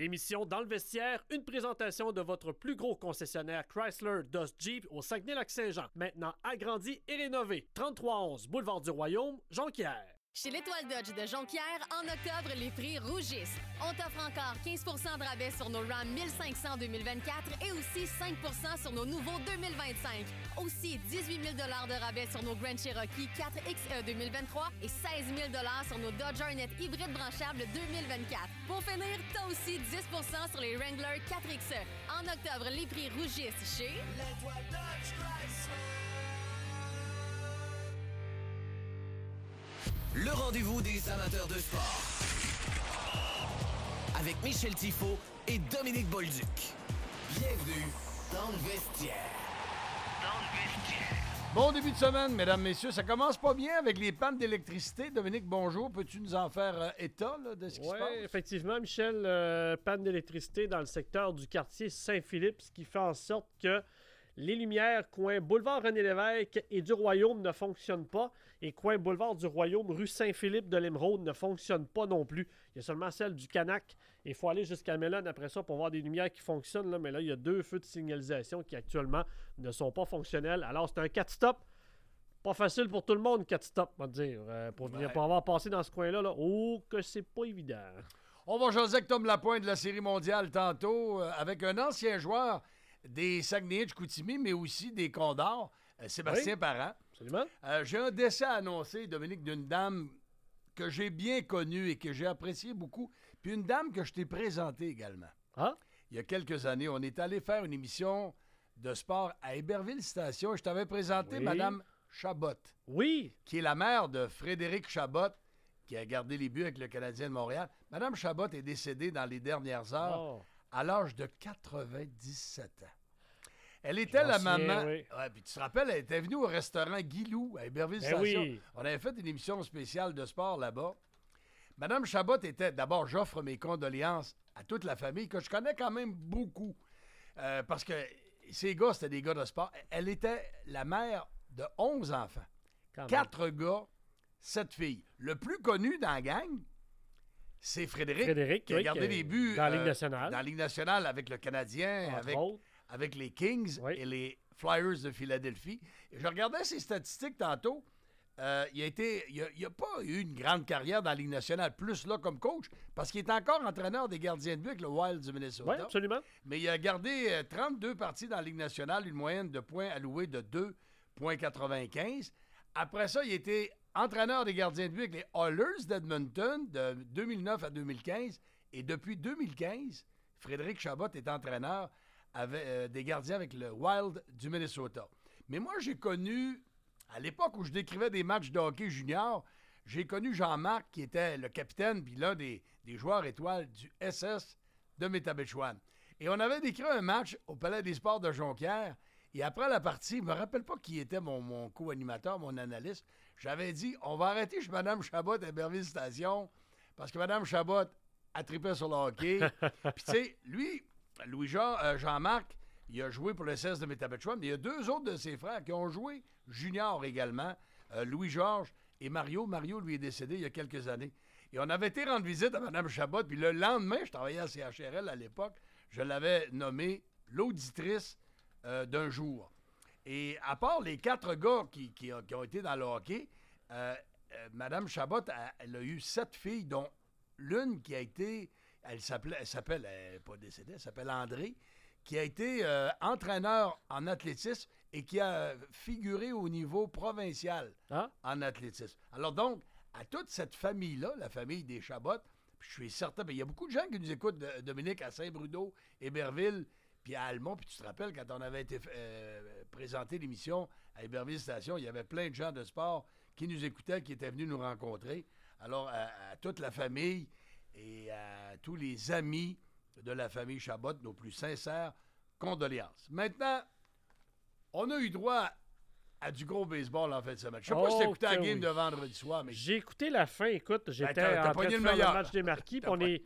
l'émission Dans le vestiaire, une présentation de votre plus gros concessionnaire Chrysler Dodge Jeep au Saguenay-Lac-Saint-Jean. Maintenant agrandi et rénové. 3311 Boulevard du Royaume, Jonquière. Chez l'Étoile Dodge de Jonquière, en octobre, les prix rougissent. On t'offre encore 15 % de rabais sur nos Ram 1500 2024 et aussi 5 % sur nos nouveaux 2025. Aussi 18 000 de rabais sur nos Grand Cherokee 4XE 2023 et 16 000 sur nos Dodge Hornet hybrides branchables 2024. Pour finir, t'as aussi 10 % sur les Wrangler 4XE. En octobre, les prix rougissent chez l'Étoile Dodge Chrysler. Le rendez-vous des amateurs de sport. Avec Michel Tifo et Dominique Bolduc. Bienvenue dans le vestiaire. Bon début de semaine, mesdames, messieurs. Ça commence pas bien avec les pannes d'électricité. Dominique, bonjour. Peux-tu nous en faire état là, de ce qui se passe? Oui, effectivement, Michel, panne d'électricité dans le secteur du quartier Saint-Philippe, ce qui fait en sorte que les lumières coin boulevard René-Lévesque et du Royaume ne fonctionnent pas. Et coin boulevard du Royaume, rue Saint-Philippe de l'Émeraude ne fonctionne pas non plus. Il y a seulement celle du Canac. Il faut aller jusqu'à Mélone après ça pour voir des lumières qui fonctionnent. Là. Mais là, il y a 2 feux de signalisation qui actuellement ne sont pas fonctionnels. Alors, c'est un 4-stop. Pas facile pour tout le monde, 4-stop, on va dire. Pour avoir passé dans ce coin-là, là. Oh, que c'est pas évident. On va jaser avec Tom Lapointe de la Série mondiale tantôt avec un ancien joueur des Saguenay-Chicoutimi, mais aussi des Condors, Sébastien Parent. Absolument. J'ai un décès à annoncer, Dominique, d'une dame que j'ai bien connue et que j'ai appréciée beaucoup, puis une dame que je t'ai présentée également. Ah? Il y a quelques années, on est allé faire une émission de sport à Héberville Station et je t'avais présenté Madame Chabot. Oui. Qui est la mère de Frédéric Chabot, qui a gardé les buts avec le Canadien de Montréal. Madame Chabot est décédée dans les dernières heures à l'âge de 97 ans. Elle était la maman. Oui. Ouais, puis tu te rappelles, elle était venue au restaurant Guilou à Héberville Station. Oui. On avait fait une émission spéciale de sport là-bas. Madame Chabot était... D'abord, j'offre mes condoléances à toute la famille, que je connais quand même beaucoup. Parce que ces gars, c'était des gars de sport. Elle était la mère de 11 enfants. 4 gars, 7 filles. Le plus connu dans la gang, c'est Frédéric qui a gardé les buts dans la Ligue nationale. Dans la Ligue nationale avec le Canadien, avec les Kings et les Flyers de Philadelphie. Et je regardais ses statistiques tantôt. Il a pas eu une grande carrière dans la Ligue nationale, plus là comme coach, parce qu'il est encore entraîneur des gardiens de but avec le Wild du Minnesota. Oui, absolument. Mais il a gardé 32 parties dans la Ligue nationale, une moyenne de points alloués de 2,95. Après ça, il était entraîneur des gardiens de but avec les Oilers d'Edmonton de 2009 à 2015. Et depuis 2015, Frédéric Chabot est entraîneur des gardiens avec le Wild du Minnesota. Mais moi, j'ai connu, à l'époque où je décrivais des matchs de hockey junior, j'ai connu Jean-Marc, qui était le capitaine, puis l'un des joueurs étoiles du SS de Métabetchouan. Et on avait décrit un match au Palais des Sports de Jonquière. Et après la partie, je ne me rappelle pas qui était mon co-animateur, mon analyste. J'avais dit, on va arrêter chez Mme Chabot à Héberville Station parce que Mme Chabot a trippé sur le hockey. Puis tu sais, lui, Jean-Marc, il a joué pour le CS de Métabetchouan, mais il y a 2 autres de ses frères qui ont joué junior également, Louis-Georges et Mario. Mario, lui, est décédé il y a quelques années. Et on avait été rendre visite à Mme Chabot, puis le lendemain, je travaillais à CHRL à l'époque, je l'avais nommée l'auditrice d'un jour. Et à part les 4 gars qui ont été dans le hockey, Mme Chabot, elle a eu 7 filles, dont l'une qui a été... Elle s'appelle André, qui a été entraîneur en athlétisme et qui a figuré au niveau provincial en athlétisme. Alors donc, à toute cette famille-là, la famille des Chabot, je suis certain, il y a beaucoup de gens qui nous écoutent, Dominique, à Saint-Bruno, Héberville, puis à Almont, puis tu te rappelles, quand on avait été présenté l'émission à Héberville Station, il y avait plein de gens de sport qui nous écoutaient, qui étaient venus nous rencontrer. Alors, à toute la famille et à tous les amis de la famille Chabot, nos plus sincères condoléances. Maintenant, on a eu droit à du gros baseball en fin de semaine. Je sais pas si tu as écouté la game de vendredi soir, mais... J'ai écouté la fin, écoute, j'étais en train de faire le match des marquis, puis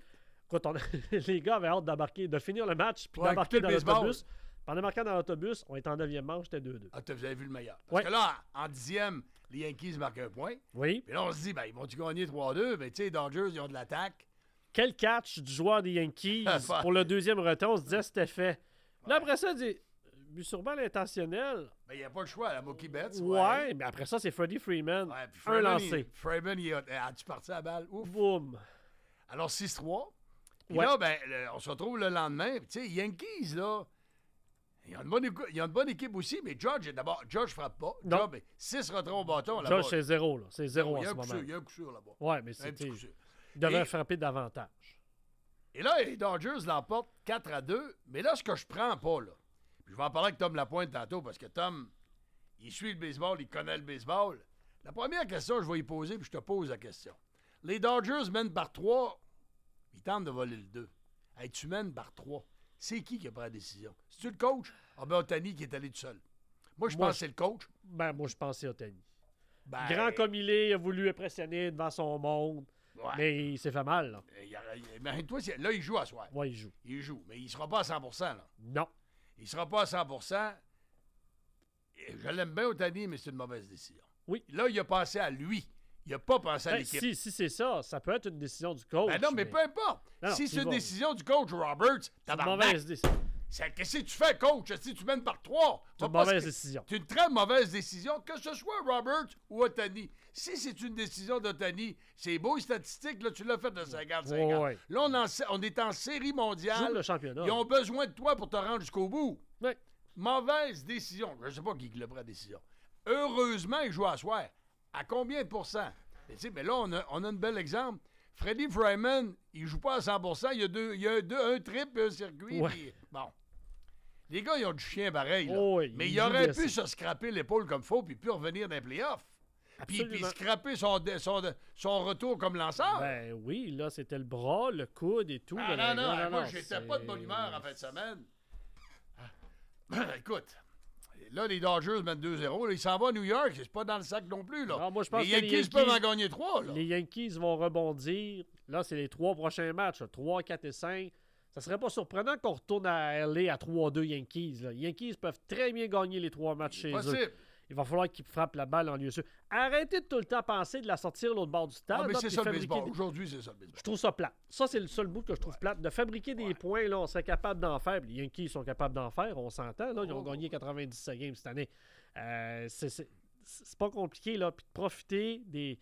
les gars avaient hâte de finir le match, puis d'embarquer dans l'autobus. En embarquant dans l'autobus, on était en 9e manche, c'était 2-2. Ah, vous avez vu le meilleur. Parce que là, en 10e, les Yankees marquent un point. Oui. Puis là, on se dit, ils vont-tu gagner 3-2? Mais tu sais, les Dodgers, ils ont de l'attaque. quel catch du joueur des Yankees pour le deuxième retour, on se disait c'était fait. Là, après ça, il dit but sur balle intentionnel. Ben, il n'y a pas le choix, la Mookie Betts. Ouais, mais après ça, c'est Freddie Freeman. Ouais, puis Un lancé. Freeman, as-tu parti à la balle? Ouf. Boum. Alors, 6-3. Puis Ouais. là, ben, on se retrouve le lendemain. Tu sais, Yankees, là, ils ont une bonne équipe aussi, mais Judge, d'abord, Judge frappe pas. Non. Judge, 6 retraits au bâton là-bas. Judge, c'est 0, là. C'est 0 il y en a ce un coup moment. sûr, il y a un coup sûr là-bas. Ouais, mais Un petit c'était. coup sûr. Il devrait Et- frapper davantage. Et là, les Dodgers l'emportent 4-2. Mais là, ce que je prends pas, là, puis je vais en parler avec Tom Lapointe tantôt, parce que Tom, il suit le baseball, il connaît le baseball. La première question, je vais y poser, puis je te pose la question. Les Dodgers mènent par 3, ils tentent de voler le 2. Hey, tu mènes par 3. C'est qui a pris la décision? C'est-tu le coach? Ah ben, Ohtani qui est allé tout seul. Moi, je Moi, pense que c'est le coach. Ben, moi, je pensais Ohtani. Ben, Grand comme il est, il a voulu impressionner devant son monde, ouais. mais il s'est fait mal, là. Imagine-toi, là, il joue à soir. Ouais, il joue. Il joue, mais il ne sera pas à 100 là. Non. Il ne sera pas à 100 Et je l'aime bien, Ohtani, mais c'est une mauvaise décision. Oui. Là, il a pensé à lui. Il n'a pas pensé à Ben, l'équipe. si c'est ça peut être une décision du coach. Ben non, mais peu importe. Non, Si tu c'est une vas- décision du coach Roberts, c'est une tabarnak, mauvaise décision. qu'est-ce que tu fais, coach? Si tu mènes par 3, C'est une mauvaise décision. C'est une très mauvaise décision, que ce soit Roberts ou Ohtani. Si c'est une décision d'Ohtani, c'est beau, les statistiques, là, tu l'as fait de 50-50. Ouais. Là, on est en série Joue mondiale. le championnat. Ils ont besoin de toi pour te rendre jusqu'au bout. Ouais. Mauvaise décision. Je ne sais pas qui l'a pris la décision. Heureusement, il joue à soir. À combien de pourcents? Mais, tu sais, mais là, on a un bel exemple. Freddie Freeman, il joue pas à 100 Il y a un trip et un circuit. Ouais. Puis, bon. Les gars, ils ont du chien pareil. Là. Oh oui, mais ils il aurait jouent pu bien se scraper l'épaule comme faut puis revenir dans les playoffs. Puis Absolument. scraper son retour comme lanceur. Ben oui, là, c'était le bras, le coude et tout. Ah là, non, là, moi, j'étais pas de bonne humeur en fin de semaine. Écoute, là, les Dodgers mènent 2-0. Là, ils s'en vont à New York. C'est pas dans le sac non plus. Là. Non, moi, je pense les que les Yankees peuvent en gagner 3. Là. Les Yankees vont rebondir. Là, c'est les 3 prochains matchs. là. 3, 4 et 5. Ça serait pas surprenant qu'on retourne à LA à 3-2 Yankees. Là. Les Yankees peuvent très bien gagner les 3 matchs chez eux. Possible. Il va falloir qu'ils frappent la balle en lieu sûr. Arrêtez de tout le temps penser de la sortir l'autre bord du stade. Ah, mais là, c'est puis ça le fabriquer baseball. des- Aujourd'hui, c'est ça le baseball. Je trouve ça plate. Ça, c'est le seul bout que je trouve plate. De fabriquer des points, là, on serait capable d'en faire. Les Yankees sont capables d'en faire, on s'entend. Là, ils ont gagné 97 games cette année. C'est pas compliqué, là. Puis de profiter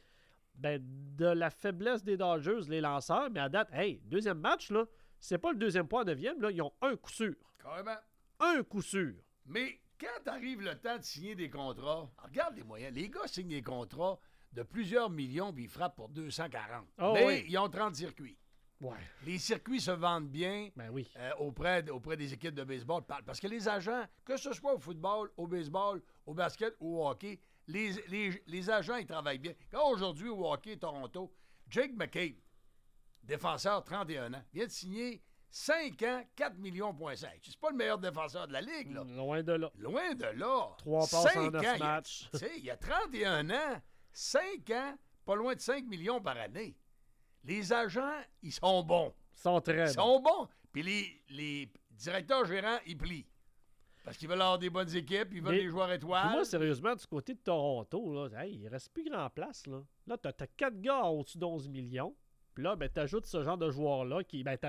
de la faiblesse des Dodgers, les lanceurs. Mais à date, hey, deuxième match, là, c'est pas le deuxième point en 9e. Là, ils ont un coup sûr. Carrément. Un coup sûr. Mais quand arrive le temps de signer des contrats, regarde les moyens. Les gars signent des contrats de plusieurs millions puis ils frappent pour 240. Oh, mais oui. ils ont 30 circuits. Ouais. Les circuits se vendent bien Ben oui. auprès des équipes de baseball. Parce que les agents, que ce soit au football, au baseball, au basket ou au hockey, les agents, ils travaillent bien. Quand aujourd'hui, au hockey, Toronto, Jake McCabe, défenseur, 31 ans, vient de signer 5 ans, 4 millions, point 5. C'est pas le meilleur défenseur de la Ligue, là. Loin de là. Loin de là. 3 passes 5 en 9 ans, matchs. Tu sais, il y a 31 ans, 5 ans, pas loin de 5 millions par année. Les agents, ils sont bons. Ils sont très Ils bons. sont bons. Puis les directeurs gérants, ils plient. Parce qu'ils veulent avoir des bonnes équipes, ils veulent Mais- des joueurs Puis étoiles. moi, sérieusement, du côté de Toronto, là, hey, il reste plus grand place. Là, t'as 4 gars au-dessus d'11 millions. Puis là, ben, t'ajoutes ce genre de joueur-là qui, ben,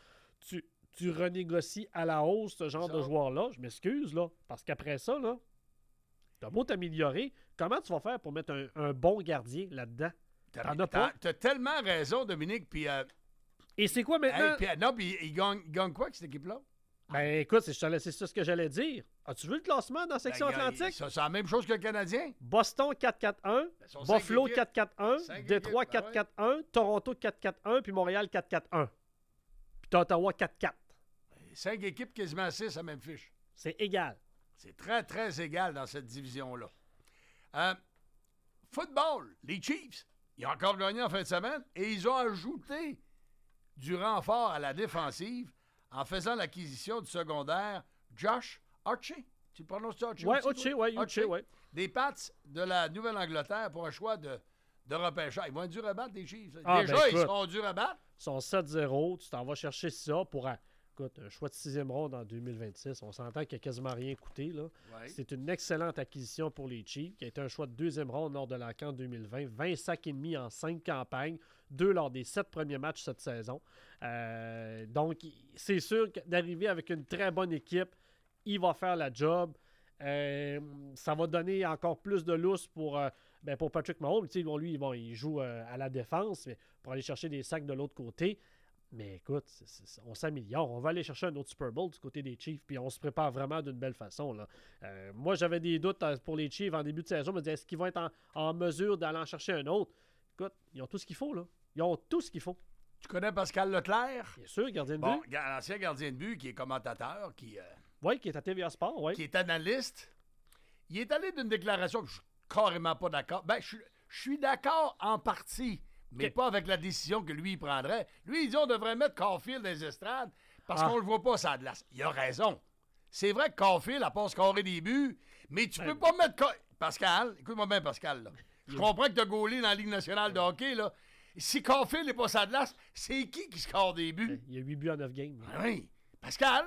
tu renégocies à la hausse ce genre Ça. de joueur-là. Je m'excuse, là. Parce qu'après ça, là, t'as beau t'améliorer. Comment tu vas faire pour mettre un bon gardien là-dedans? T'en as pas. T'as tellement raison, Dominique. Puis, Et c'est quoi maintenant? non, puis ils gagnent quoi, avec cette équipe-là? Ben, écoute, c'est ça ce que j'allais dire. As-tu vu le classement dans la section Ben, Atlantique? C'est la même chose que le Canadien. Boston 4-4-1, Ben, sont cinq Buffalo équipes. 4-4-1, Cinq Détroit équipes, ben 4-4-1, Toronto 4-4-1, puis Montréal 4-4-1. Puis t'as Ottawa 4-4. 5 équipes, quasiment 6 à même fiche. C'est égal. C'est très, très égal dans cette division-là. Football, les Chiefs, ils ont encore gagné en fin de semaine et ils ont ajouté du renfort à la défensive en faisant l'acquisition du secondaire Josh Archie. Tu le prononces Archie? Ouais, aussi, Oche, toi? ouais, Oche, ouais. Des Pats de la Nouvelle-Angleterre pour un choix de repêchage. Ils vont être durs à battre, les Chiefs. Ah, Déjà, ben, ils écoute. seront durs à battre. Ils sont 7-0. Tu t'en vas chercher ça pour un choix de 6e ronde en 2026. On s'entend qu'il n'a quasiment rien coûté. Là. Ouais. C'est une excellente acquisition pour les Chiefs, qui a été un choix de 2e ronde lors de la CAN 2020. 20 sacs et demi en 5 campagnes. 2 lors des 7 premiers matchs cette saison. Donc, c'est sûr que d'arriver avec une très bonne équipe, il va faire la job. Ça va donner encore plus de lousse pour Patrick Mahomes. Lui, il joue à la défense mais pour aller chercher des sacs de l'autre côté. Mais écoute, on s'améliore. On va aller chercher un autre Super Bowl du côté des Chiefs, puis on se prépare vraiment d'une belle façon. Là. Moi, j'avais des doutes pour les Chiefs en début de saison. Je me disais, est-ce qu'ils vont être en mesure d'aller en chercher un autre? Écoute, ils ont tout ce qu'il faut. Là. Ils ont tout ce qu'il faut. Tu connais Pascal Leclerc? Bien sûr, gardien de Bon, but. l'ancien gardien de but qui est commentateur, Oui, qui est à TVA Sport, oui. qui est analyste. Il est allé d'une déclaration que je suis carrément pas d'accord. Ben, je suis d'accord en partie, mais OK. pas avec la décision que lui, il prendrait. Lui, il dit on devrait mettre Caulfield dans les estrades parce qu'on le voit pas ça de glace. Il a raison. C'est vrai que Caulfield, à part scorer des buts, mais tu peux pas mettre... Pascal, écoute-moi bien, Pascal, là. Je comprends que tu as gaulé dans la Ligue nationale de hockey, là. Si Caulfield n'est pas ça de glace, c'est qui score des buts? Il y a 8 buts en 9 games. Ben oui. Pascal,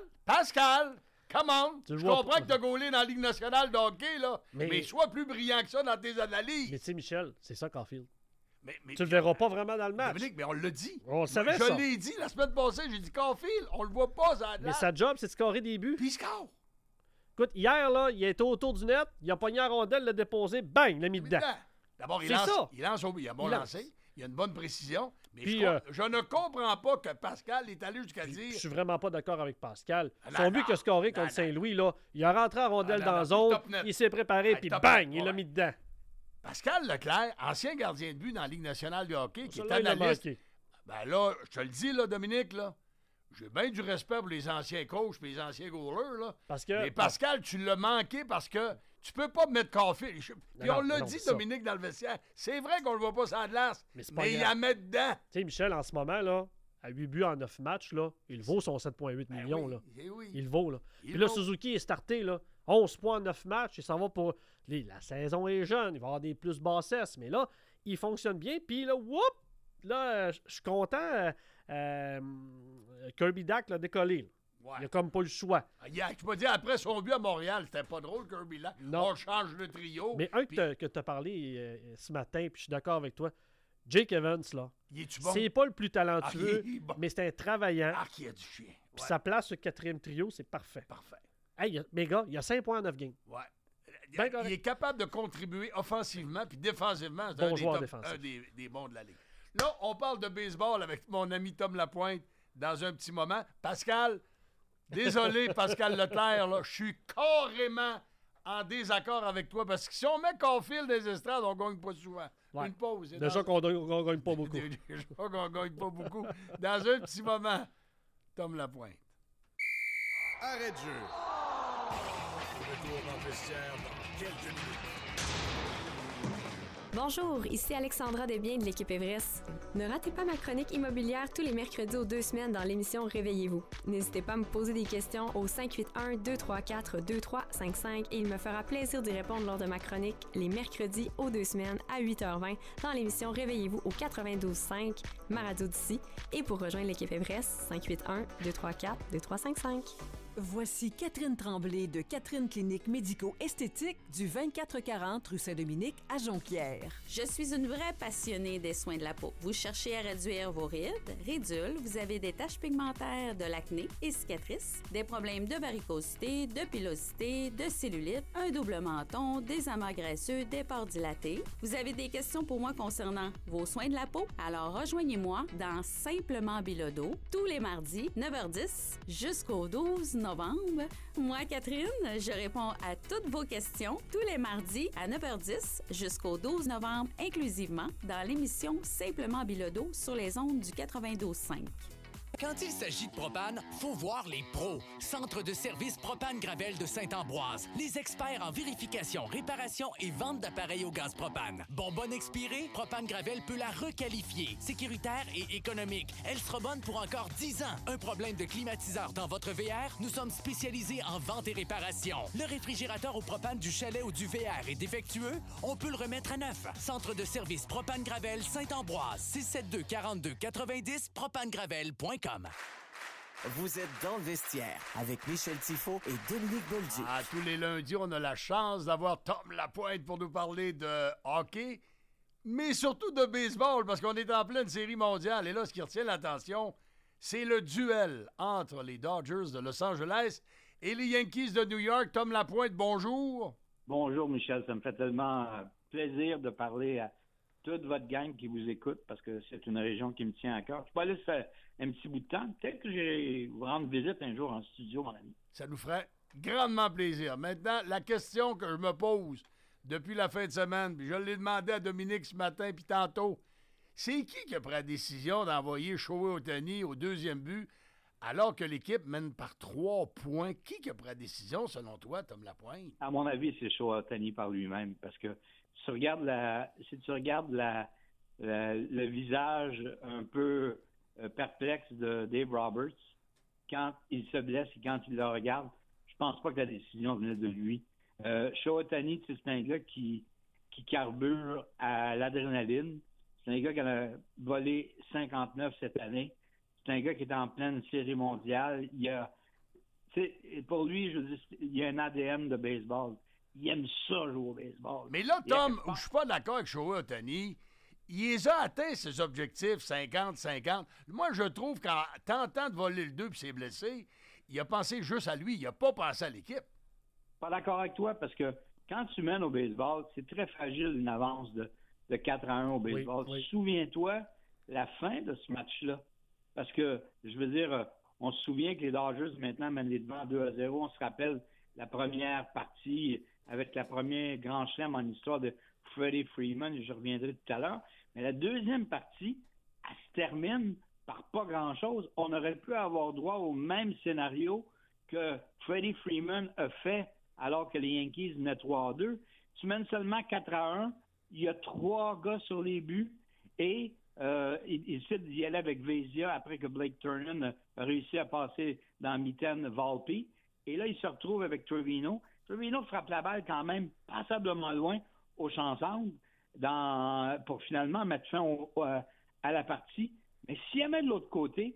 come on! Tu le Je vois comprends pas. que tu as gaulé dans la Ligue nationale de hockey, là. Mais- Mais sois plus brillant que ça dans tes analyses. Mais tu sais, Michel, c'est ça, Caulfield. Mais Tu le verras pas vraiment dans le match. Dominique, mais on l'a dit. On le savait, Je ça. l'ai dit la semaine passée. J'ai dit Caulfield, on le voit pas, ça a de Mais l'air. sa job, c'est de scorer des buts. Puis il score. Écoute, hier, là, il était autour du net, il a pogné la rondelle, l'a déposé, bang, l'a mis dedans. D'abord, il C'est lance, ça. il lance au but. Il a bon Il lance. lancé. Il a une bonne précision. Mais Puis, je ne comprends pas que Pascal est allé jusqu'à Je dire... suis vraiment pas d'accord avec Pascal. Non, Son but non, qu'il a scoré non, contre non. Saint-Louis, là, il a rentré en rondelle Non, dans non, la non, zone, top net. il s'est préparé, Hey, puis top bang, net, il l'a ouais. mis dedans. Pascal Leclerc, ancien gardien de but dans la Ligue nationale de hockey, qui est Celui-là, il l'a analyste. manqué. Ben là, je te le dis, là, Dominique, là, j'ai bien du respect pour les anciens coachs et les anciens goalers, là. Parce que... Mais Pascal, tu l'as manqué parce que tu peux pas mettre Caulfield. Puis on l'a non, dit, c'est ça. Dominique, dans le vestiaire. C'est vrai qu'on le voit pas sans glace, Mais c'est pas mais il grave. la met dedans. Tu sais, Michel, en ce moment, là, à 8 buts en 9 matchs, là, il vaut son 7,8 Ben millions, oui, là. eh oui. Il le vaut, là. Il Puis là, vaut. Suzuki est starté, là. 11 points en 9 matchs, et ça va pour... La saison est jeune, il va y avoir des plus bassesses, mais là, il fonctionne bien, puis là, whoop! Là, je suis content, Kirby Dack l'a décollé, là. Ouais. Il a comme pas le choix. Tu m'as dit, après son but à Montréal, c'était pas drôle, Kirby, là. Non. On change le trio. Mais un puis- que tu as parlé ce matin, puis je suis d'accord avec toi, Jake Evans, là, Il est-tu bon? c'est pas le plus talentueux, Ah, il est bon. mais c'est un travaillant. Ah, qui a du chien. Puis Ouais, sa place sur le 4e trio, c'est parfait. parfait. Hey, mes gars, il y a 5 points en 9 games. Ouais. Ben correct. Il est capable de contribuer offensivement puis défensivement. C'est Bon un, joueur top- défensif. un des bons de la Ligue. Là, on parle de baseball avec mon ami Tom Lapointe dans un petit moment. Pascal, désolé, Pascal Leclerc, là, je suis carrément en désaccord avec toi parce que si on met Caulfield des estrades, on gagne pas souvent. Ouais. Une pause. c'est Déjà dans- qu'on ne gagne pas beaucoup. Déjà qu'on gagne pas beaucoup. Dans un petit moment, Tom Lapointe. Arrêt de jeu. Retour dans le vestiaire dans quelques minutes. Bonjour, ici Alexandra Desbiens de l'équipe Everest. Ne ratez pas ma chronique immobilière tous les mercredis aux 2 semaines dans l'émission Réveillez-vous. N'hésitez pas à me poser des questions au 581-234-2355 et il me fera plaisir d'y répondre lors de ma chronique les mercredis aux 2 semaines à 8h20 dans l'émission Réveillez-vous au 92.5, ma radio d'ici. Et pour rejoindre l'équipe Everest, 581-234-2355. Voici Catherine Tremblay de Catherine Clinique Médico-Esthétique du 2440 rue Saint-Dominique à Jonquière. Je suis une vraie passionnée des soins de la peau. Vous cherchez à réduire vos rides, ridules, vous avez des taches pigmentaires, de l'acné et cicatrices, des problèmes de varicosité, de pilosité, de cellulite, un double menton, des amas graisseux, des pores dilatés. Vous avez des questions pour moi concernant vos soins de la peau? Alors rejoignez-moi dans Simplement Bilodeau tous les mardis 9h10 jusqu'au 12 novembre. Moi, Catherine, je réponds à toutes vos questions tous les mardis à 9h10 jusqu'au 12 novembre inclusivement dans l'émission Simplement Bilodeau sur les ondes du 92.5. Quand il s'agit de propane, faut voir les pros. Centre de service Propane Gravel de Saint-Ambroise. Les experts en vérification, réparation et vente d'appareils au gaz propane. Bonbonne expirée, Propane Gravel peut la requalifier. Sécuritaire et économique. Elle sera bonne pour encore 10 ans. Un problème de climatiseur dans votre VR? Nous sommes spécialisés en vente et réparation. Le réfrigérateur au propane du chalet ou du VR est défectueux? On peut le remettre à neuf. Centre de service Propane Gravel Saint-Ambroise. 672 42 90 propanegravel.com. Vous êtes dans le vestiaire avec Michel Tifo et Dominique Bolduc. Ah, tous les lundis, on a la chance d'avoir Tom Lapointe pour nous parler de hockey. mais surtout de baseball, parce qu'on est en pleine série mondiale. Et là, ce qui retient l'attention, c'est le duel entre les Dodgers de Los Angeles et les Yankees de New York. Tom Lapointe, bonjour. Bonjour, Michel. Ça me fait tellement plaisir de parler à toute votre gang qui vous écoute parce que c'est une région qui me tient à cœur. Je peux aller se faire un petit bout de temps. Peut-être que j'irai vous rendre visite un jour en studio, mon ami. Ça nous ferait grandement plaisir. Maintenant, la question que je me pose depuis la fin de semaine, puis je l'ai demandé à Dominique ce matin puis tantôt, c'est qui a pris la décision d'envoyer Shohei Ohtani au deuxième but alors que l'équipe mène par 3 points? Qui a pris la décision, selon toi, Tom Lapointe? À mon avis, c'est Shohei Ohtani par lui-même parce que si tu regardes le visage un peu perplexe de Dave Roberts, quand il se blesse et quand il le regarde, je pense pas que la décision venait de lui. Shohei Ohtani, c'est un gars qui carbure à l'adrénaline. C'est un gars qui a volé 59 cette année. C'est un gars qui est en pleine série mondiale. Pour lui, je veux dire, il y a un ADN de baseball. Il aime ça jouer au baseball. Mais là, Tom, où je suis pas d'accord avec Shohei Ohtani, il les a atteints, ses objectifs 50-50. Moi, je trouve qu'en tentant de voler le 2 puis s'est blessé, il a pensé juste à lui. Il n'a pas pensé à l'équipe. Pas d'accord avec toi parce que quand tu mènes au baseball, c'est très fragile une avance de 4-1 au baseball. Oui. Souviens-toi la fin de ce match-là. Parce que, je veux dire, on se souvient que les Dodgers maintenant mènent les devants 2-0. On se rappelle la première partie avec la première grand chelem en histoire de Freddie Freeman. Je reviendrai tout à l'heure. Mais la deuxième partie, elle se termine par pas grand-chose. On aurait pu avoir droit au même scénario que Freddie Freeman a fait alors que les Yankees menaient 3-2. Tu mènes seulement 4-1. Il y a 3 gars sur les buts et il décide d'y aller avec Vezia après que Blake Turner a réussi à passer dans mitaine Volpe. Et là, il se retrouve avec Trevino. Trevino frappe la balle quand même passablement loin au champ centre pour finalement mettre fin à la partie. Mais s'il y a de l'autre côté,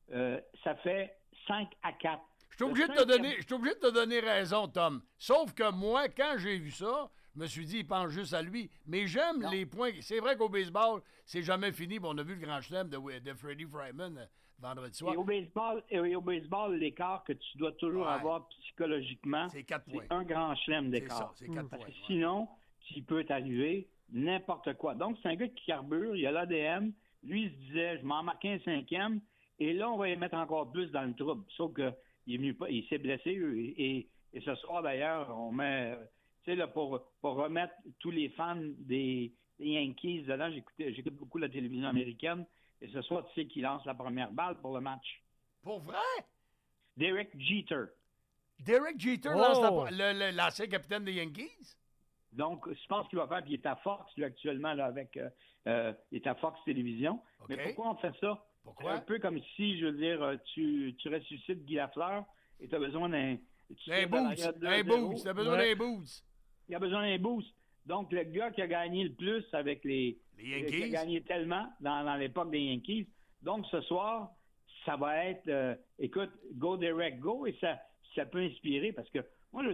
ça fait 5-4. Je suis obligé de te donner raison, Tom. Sauf que moi, quand j'ai vu ça, je me suis dit, il pense juste à lui. Mais j'aime les points. C'est vrai qu'au baseball, c'est jamais fini. Bon, on a vu le grand chelem de Freddie Freeman vendredi soir. Et au baseball, l'écart que tu dois toujours avoir psychologiquement, c'est 4 points. C'est un grand chelem d'écart. C'est 4 points. Parce que sinon, il peut t'arriver n'importe quoi. Donc, c'est un gars qui carbure, il a l'ADN. Lui, il se disait, je m'en marquais un 5e, et là, on va y mettre encore plus dans le trouble. Sauf que il s'est blessé, et ce soir, d'ailleurs, on met... Tu sais, là, pour remettre tous les fans des Yankees dedans, j'écoute beaucoup la télévision américaine, et ce soir, tu sais qui lance la première balle pour le match. Pour vrai? Derek Jeter. Derek Jeter lance l'ancien capitaine des Yankees? Donc, je pense qu'il va faire, puis il est à Fox, lui, actuellement, là, il est à Fox Télévision. Okay. Mais pourquoi on fait ça? Pourquoi? Un peu comme si, je veux dire, tu ressuscites Guy Lafleur et tu as besoin d'un... Un boost. Tu as besoin d'un boost. Il a besoin d'un boost. Donc, le gars qui a gagné le plus avec les Yankees, qui a gagné tellement dans l'époque des Yankees. Donc, ce soir, ça va être, écoute, go Derek, go, et ça peut inspirer parce que moi,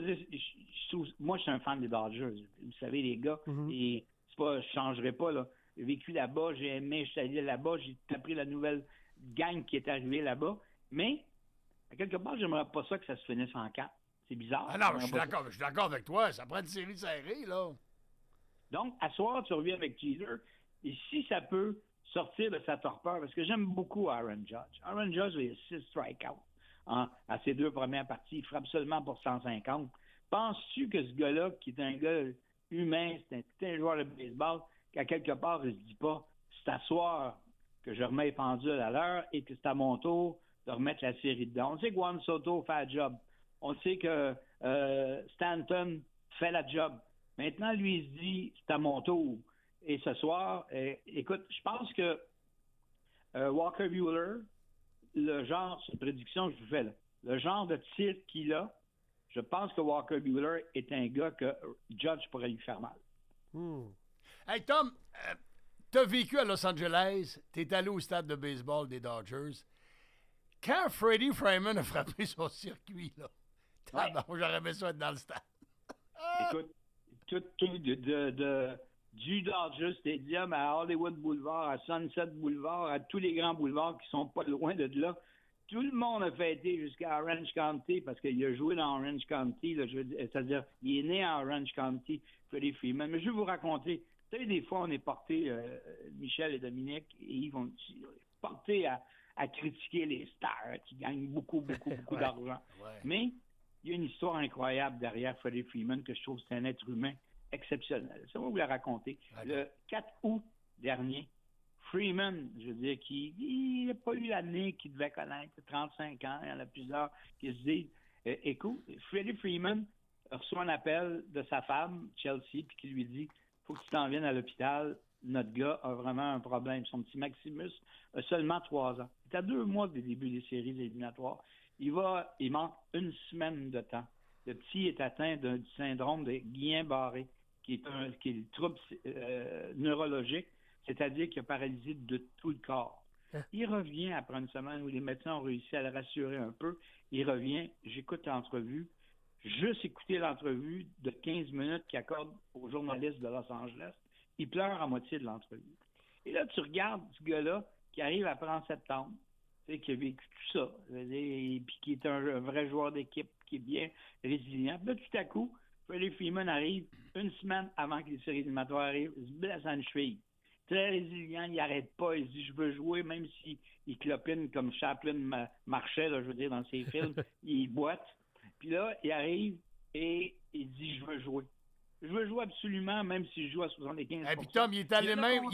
moi, je suis un fan des Dodgers. Vous savez, les gars, et c'est pas, je changerai pas, là. J'ai vécu là-bas, j'ai aimé, je suis allé là-bas, j'ai appris la nouvelle gang qui est arrivée là-bas. Mais, à quelque part, j'aimerais pas ça que ça se finisse en 4. C'est bizarre. Ah non, je suis d'accord avec toi. Ça prend une série serrée, là. Donc, à soir, tu reviens avec Jeter. Et si ça peut sortir de sa torpeur, parce que j'aime beaucoup Aaron Judge. Aaron Judge, il a 6 strikeouts à ses 2 premières parties. Il frappe seulement pour 150. Penses-tu que ce gars-là, qui est un gars humain, c'est un joueur de baseball, qu'à quelque part, il se dit pas, c'est à soir que je remets les pendules à l'heure et que c'est à mon tour de remettre la série dedans. On sait que Juan Soto fait la job. On sait que Stanton fait la job. Maintenant, lui, il se dit, c'est à mon tour. Et ce soir, écoute, je pense que Walker Buehler, le genre, c'est une prédiction que je vous fais là, le genre de tir qu'il a, je pense que Walker Buehler est un gars que Judge pourrait lui faire mal. Hey, Tom, t'as vécu à Los Angeles, t'es allé au stade de baseball des Dodgers. Quand Freddie Freeman a frappé son circuit, là, j'aurais aimé ça être dans le stade. Écoute, tout du Dodger Stadium à Hollywood Boulevard, à Sunset Boulevard, à tous les grands boulevards qui sont pas loin de là. Tout le monde a fêté jusqu'à Orange County parce qu'il a joué dans Orange County. Là, c'est-à-dire, il est né à Orange County, Freddie Freeman. Mais je vais vous raconter. Vous savez, des fois, on est porté, Michel et Dominique, et Yves, on est portés à critiquer les stars qui gagnent beaucoup d'argent. Ouais. Mais il y a une histoire incroyable derrière Freddie Freeman que je trouve que c'est un être humain exceptionnel. Ça va vous la raconter. Okay. Le 4 août dernier, Freeman, je veux dire, il n'a pas eu l'année qu'il devait connaître, 35 ans, il y en a plusieurs qui se disent, écoute, Freddie Freeman reçoit un appel de sa femme, Chelsea, puis qui lui dit, faut que tu t'en viennes à l'hôpital, notre gars a vraiment un problème. Son petit Maximus a seulement 3 ans. C'est à 2 mois des débuts des séries éliminatoires. Il manque 1 semaine de temps. Le petit est atteint d'un syndrome de Guillain-Barré, qui est le trouble neurologique, c'est-à-dire qu'il a paralysé de tout le corps. Il revient après une semaine où les médecins ont réussi à le rassurer un peu. Il revient, j'écoute l'entrevue, juste écouter l'entrevue de 15 minutes qu'il accorde aux journalistes de Los Angeles. Il pleure à moitié de l'entrevue. Et là, tu regardes ce gars-là qui arrive après en septembre, qui a vécu tout ça, et puis qui est un vrai joueur d'équipe, qui est bien résilient. Puis là, tout à coup, Freddie Freeman arrive 1 semaine avant que les séries éliminatoires arrivent, il se blesse à une cheville. Très résilient, il n'arrête pas, il se dit « je veux jouer », même s'il clopine comme Chaplin marchait, là, je veux dire, dans ses films, il boite. Puis là, il arrive et il dit « je veux jouer ». Je veux jouer absolument, même si je joue à 75%. Et puis Tom, il est allé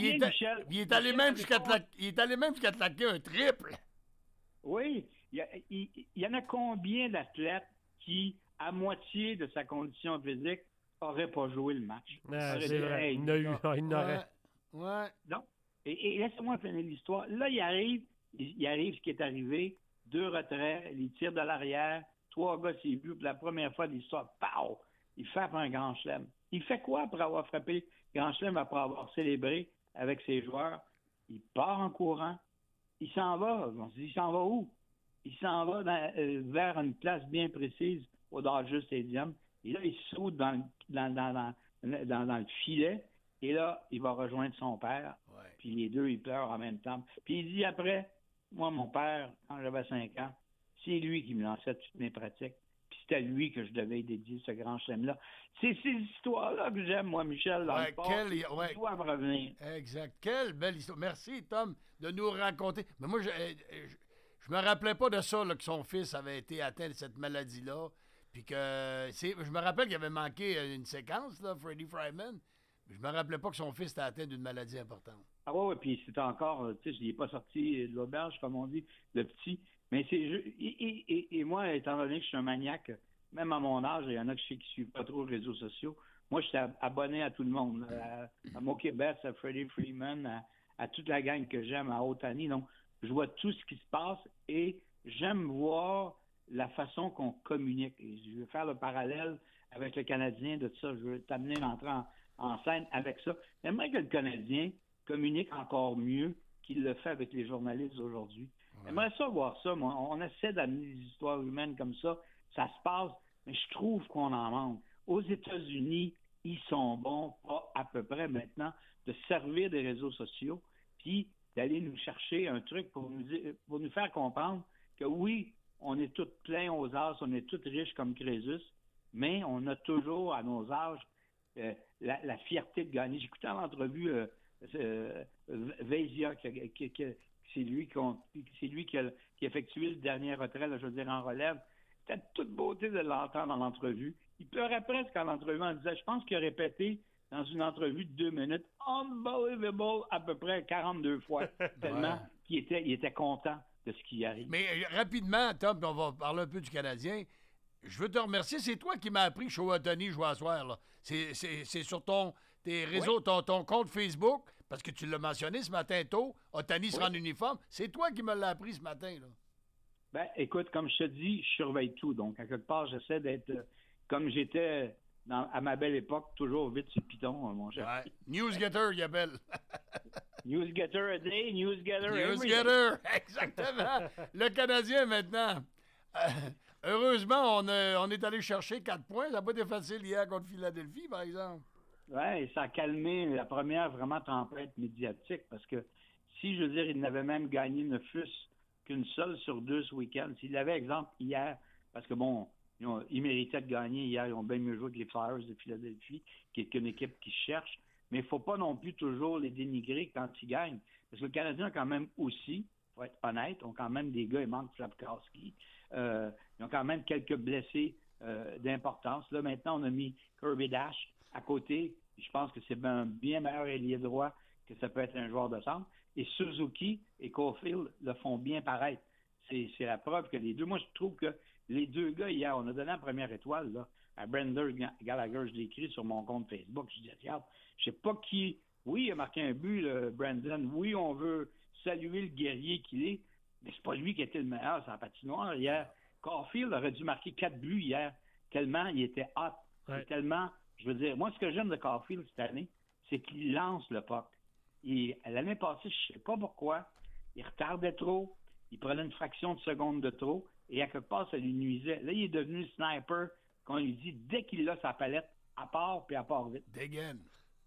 même jusqu'à te laquer un triple. Oui. Il y en a combien d'athlètes qui, à moitié de sa condition physique, n'auraient pas joué le match? C'est vrai. Il n'aurait. Ouais. Non. Et laissez-moi finir l'histoire. Là, il arrive ce qui est arrivé. 2 retraits, les tirs de l'arrière, 3 gars, c'est but. Pour la première fois de l'histoire, pow! Il frappe un grand chelem. Il fait quoi après avoir frappé grand chelem, après avoir célébré avec ses joueurs? Il part en courant. Il s'en va. On se dit, il s'en va où? Il s'en va vers une place bien précise au Dodger Stadium. Et là, il saute dans le filet. Et là, il va rejoindre son père. Ouais. Puis les deux, ils pleurent en même temps. Puis il dit après, moi, mon père, quand j'avais 5 ans, c'est lui qui me lançait toutes mes pratiques. Puis c'était à lui que je devais dédier ce grand chelem-là. C'est ces histoires-là que j'aime, moi, Michel, dans le sport. Ils doivent revenir. Exact. Quelle belle histoire. Merci, Tom, de nous raconter. Mais moi, je me rappelais pas de ça, là, que son fils avait été atteint de cette maladie-là. Puis que je me rappelle qu'il avait manqué une séquence, là, Freddie Freeman. Je me rappelais pas que son fils était atteint d'une maladie importante. Ah ouais, puis c'était encore, tu sais, je n'ai pas sorti de l'auberge, comme on dit, le petit. Mais et moi, étant donné que je suis un maniaque, même à mon âge, il y en a qui ne suivent pas trop les réseaux sociaux. Moi, je suis abonné à tout le monde. À Mookie Betts, à Freddie Freeman, à toute la gang que j'aime, à Ohtani. Donc, je vois tout ce qui se passe et j'aime voir la façon qu'on communique. Et je veux faire le parallèle avec le Canadien de ça. Je veux t'amener l'entrée en scène avec ça. J'aimerais que le Canadien communique encore mieux qu'il le fait avec les journalistes aujourd'hui. J'aimerais ça voir ça, moi. On essaie d'amener des histoires humaines comme ça. Ça se passe, mais je trouve qu'on en manque. Aux États-Unis, ils sont bons, pas à peu près maintenant, de servir des réseaux sociaux, puis d'aller nous chercher un truc pour nous faire comprendre que oui, on est tous pleins aux âges, on est tous riches comme Crésus, mais on a toujours à nos âges la fierté de gagner. J'écoutais en entrevue Vezia, c'est lui qui a effectué le dernier retrait, là, je veux dire, en relève. C'était de toute beauté de l'entendre dans l'entrevue. Il pleurait presque en entrevue en disant, je pense qu'il a répété dans une entrevue de 2 minutes, unbelievable, à peu près 42 fois, tellement qu'il était content de ce qui arrive. Mais rapidement, Tom, on va parler un peu du Canadien. Je veux te remercier. C'est toi qui m'as appris que Shoah-Ohtani jouait à soir, là. C'est sur tes réseaux, ton compte Facebook, parce que tu l'as mentionné ce matin tôt, Ohtani sera en uniforme. C'est toi qui me l'as appris ce matin, là. Ben, écoute, comme je te dis, je surveille tout. Donc, à quelque part, j'essaie d'être comme j'étais à ma belle époque, toujours vite sur le piton, mon cher. Ouais. Newsgetter, il appelle. Newsgetter a day, newsgetter Newsgetter, exactement. Le Canadien, maintenant. Heureusement, on est allé chercher 4 points. Ça n'a pas été facile hier contre Philadelphie, par exemple. Ouais, ça a calmé la première vraiment tempête médiatique parce que si, je veux dire, il n'avait même gagné ne fût-ce qu'une seule sur 2 ce week-end, s'il avait, exemple, hier, parce que bon, ils méritaient de gagner hier, ils ont bien mieux joué que les Flyers de Philadelphie, qui est une équipe qui cherche, mais il ne faut pas non plus toujours les dénigrer quand ils gagnent, parce que le Canadien a quand même aussi, il faut être honnête, ont quand même des gars, il manque Slafkowski, ils ont quand même quelques blessés d'importance. Là, maintenant, on a mis Kirby Dash à côté. Je pense que c'est un bien meilleur ailier droit que ça peut être un joueur de centre. Et Suzuki et Caulfield le font bien paraître. C'est la preuve que les deux... Moi, je trouve que les deux gars, hier, on a donné la première étoile là, à Brendan Gallagher. Je l'ai écrit sur mon compte Facebook. Je dis, regarde, je sais pas qui... Oui, il a marqué un but, le Brendan. Oui, on veut saluer le guerrier qu'il est, mais c'est pas lui qui était le meilleur sur la patinoire hier. Caulfield aurait dû marquer 4 buts hier, tellement il était hot. Ouais. Tellement, je veux dire, moi, ce que j'aime de Caulfield cette année, c'est qu'il lance le puck. L'année passée, je sais pas pourquoi, il retardait trop, il prenait une fraction de seconde de trop, et à quelque part, ça lui nuisait. Là, il est devenu sniper, qu'on lui dit, dès qu'il a sa palette, à part, puis à part vite. Dégaine.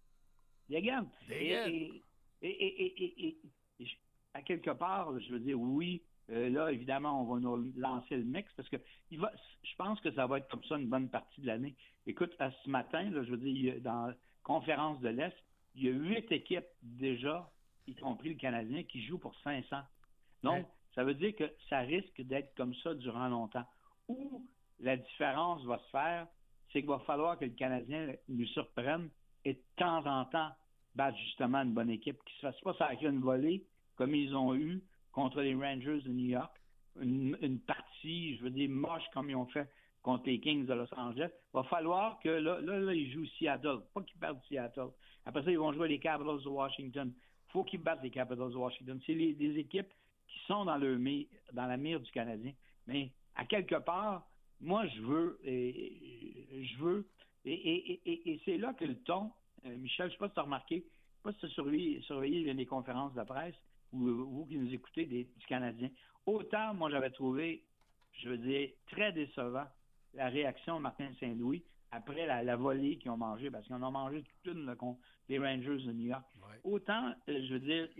Et à quelque part, je veux dire, oui, là, évidemment, on va nous lancer le mix parce que je pense que ça va être comme ça une bonne partie de l'année. Écoute, ce matin, là, je veux dire, dans la conférence de l'Est, il y a 8 équipes déjà, y compris le Canadien, qui jouent pour 500. Donc, ça veut dire que ça risque d'être comme ça durant longtemps. Où la différence va se faire, c'est qu'il va falloir que le Canadien nous surprenne et de temps en temps battre justement une bonne équipe qui ne se fasse pas ça une volée comme ils ont eu contre les Rangers de New York, une partie, je veux dire, moche comme ils ont fait contre les Kings de Los Angeles. Il va falloir que là, ils jouent Seattle. Pas qu'ils perdent Seattle. Après ça, ils vont jouer les Capitals de Washington. Il faut qu'ils battent les Capitals de Washington. C'est des équipes qui sont dans la mire du Canadien. Mais à quelque part, moi, je veux, et c'est là que le ton, Michel, je ne sais pas si tu as remarqué, je ne sais pas si tu as surveillé les conférences de presse, ou vous qui nous écoutez du Canadien. Autant, moi, j'avais trouvé, je veux dire, très décevant la réaction de Martin Saint-Louis après la volée qu'ils ont mangée, parce qu'ils en ont mangé toute une contre les Rangers de New York. Ouais. Autant, je veux dire,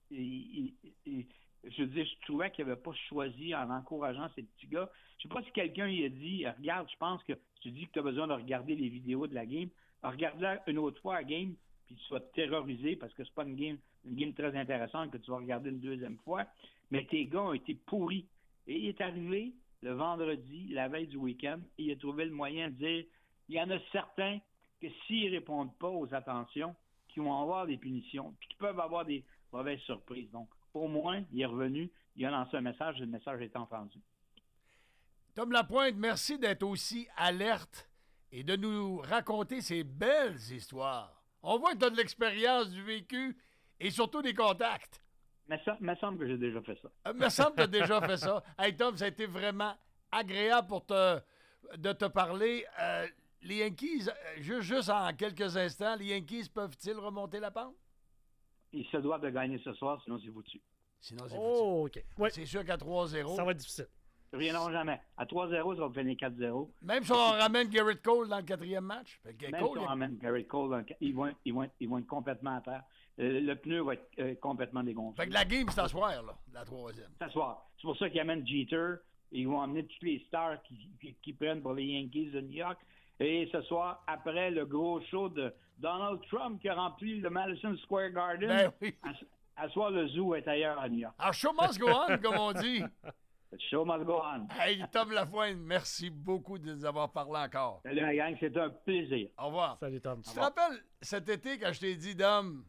je trouvais qu'il n'avait pas choisi en encourageant ces petits gars. Je ne sais pas si quelqu'un y a dit, regarde, je pense que tu dis que tu as besoin de regarder les vidéos de la game, regarde-la une autre fois la game, puis tu vas te terroriser parce que c'est pas une game très intéressante que tu vas regarder une deuxième fois. Mais tes gars ont été pourris. Et il est arrivé le vendredi, la veille du week-end, et il a trouvé le moyen de dire, il y en a certains que s'ils répondent pas aux attentions, qui vont avoir des punitions, puis qui peuvent avoir des mauvaises surprises. Donc, au moins, il est revenu, il a lancé un message, et le message est entendu. Tom Lapointe, merci d'être aussi alerte et de nous raconter ces belles histoires. On voit que tu as de l'expérience, du vécu et surtout des contacts. Me semble que j'ai déjà fait ça. Me semble que tu as déjà fait ça. Hey Tom, ça a été vraiment agréable de te parler. Les Yankees, juste en quelques instants, les Yankees peuvent-ils remonter la pente? Ils se doivent de gagner ce soir, sinon c'est foutu. OK. Ouais. C'est sûr qu'à 3-0... Ça va être difficile. Ils ne reviendront jamais. À 3-0, ça va finir 4-0. Même si on ramène Garrett Cole dans le 4e match? Même si on ramène Garrett Cole, ils vont être complètement à terre. Le pneu va être complètement dégonflé. Fait que la game, c'est à soir, là, la 3e. C'est à soir. C'est pour ça qu'ils amènent Jeter. Ils vont amener tous les stars qui prennent pour les Yankees de New York. Et ce soir, après le gros show de Donald Trump qui a rempli le Madison Square Garden, ben oui. à soir, le zoo est ailleurs à New York. Alors, show must go on, comme on dit. Show must go on. Hey, Tom Lapointe, merci beaucoup de nous avoir parlé encore. Salut, la gang, c'est un plaisir. Au revoir. Salut, Tom. Tu te rappelles, cet été, quand je t'ai dit, Dom,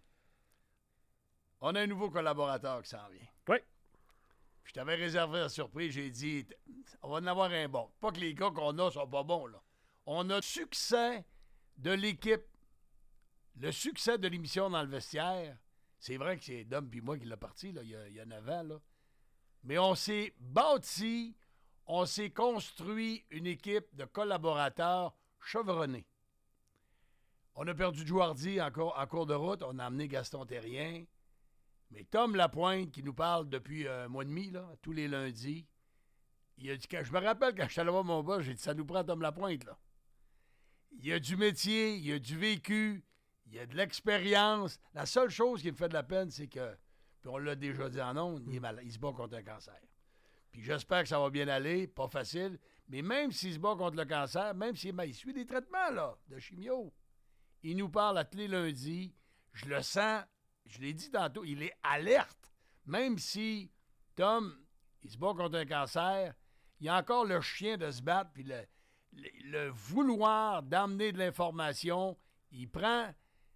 on a un nouveau collaborateur qui s'en vient. Oui. Je t'avais réservé la surprise, j'ai dit, on va en avoir un bon. Pas que les gars qu'on a sont pas bons, là. On a le succès de l'équipe, le succès de l'émission dans le vestiaire. C'est vrai que c'est Dom puis moi qui l'a parti, là, il y a 9 ans, là. Mais on s'est bâti, on s'est construit une équipe de collaborateurs chevronnés. On a perdu Jouardi en cours de route, on a amené Gaston Terrien. Mais Tom Lapointe, qui nous parle depuis un mois et demi, là, tous les lundis, il a dit, je me rappelle quand je suis allé voir mon boss, j'ai dit, ça nous prend Tom Lapointe, là. Il y a du métier, il y a du vécu, Il a de l'expérience. La seule chose qui me fait de la peine, c'est que, puis on l'a déjà dit en ondes, il est malade. Il se bat contre un cancer. Puis j'espère que ça va bien aller, pas facile. Mais même s'il se bat contre le cancer, même s'il suit des traitements là, de chimio, il nous parle à tous les lundis. Je le sens, je l'ai dit tantôt, il est alerte. Même si Tom, il se bat contre un cancer, il y a encore le chien de se battre, puis le vouloir d'amener de l'information. Il prend...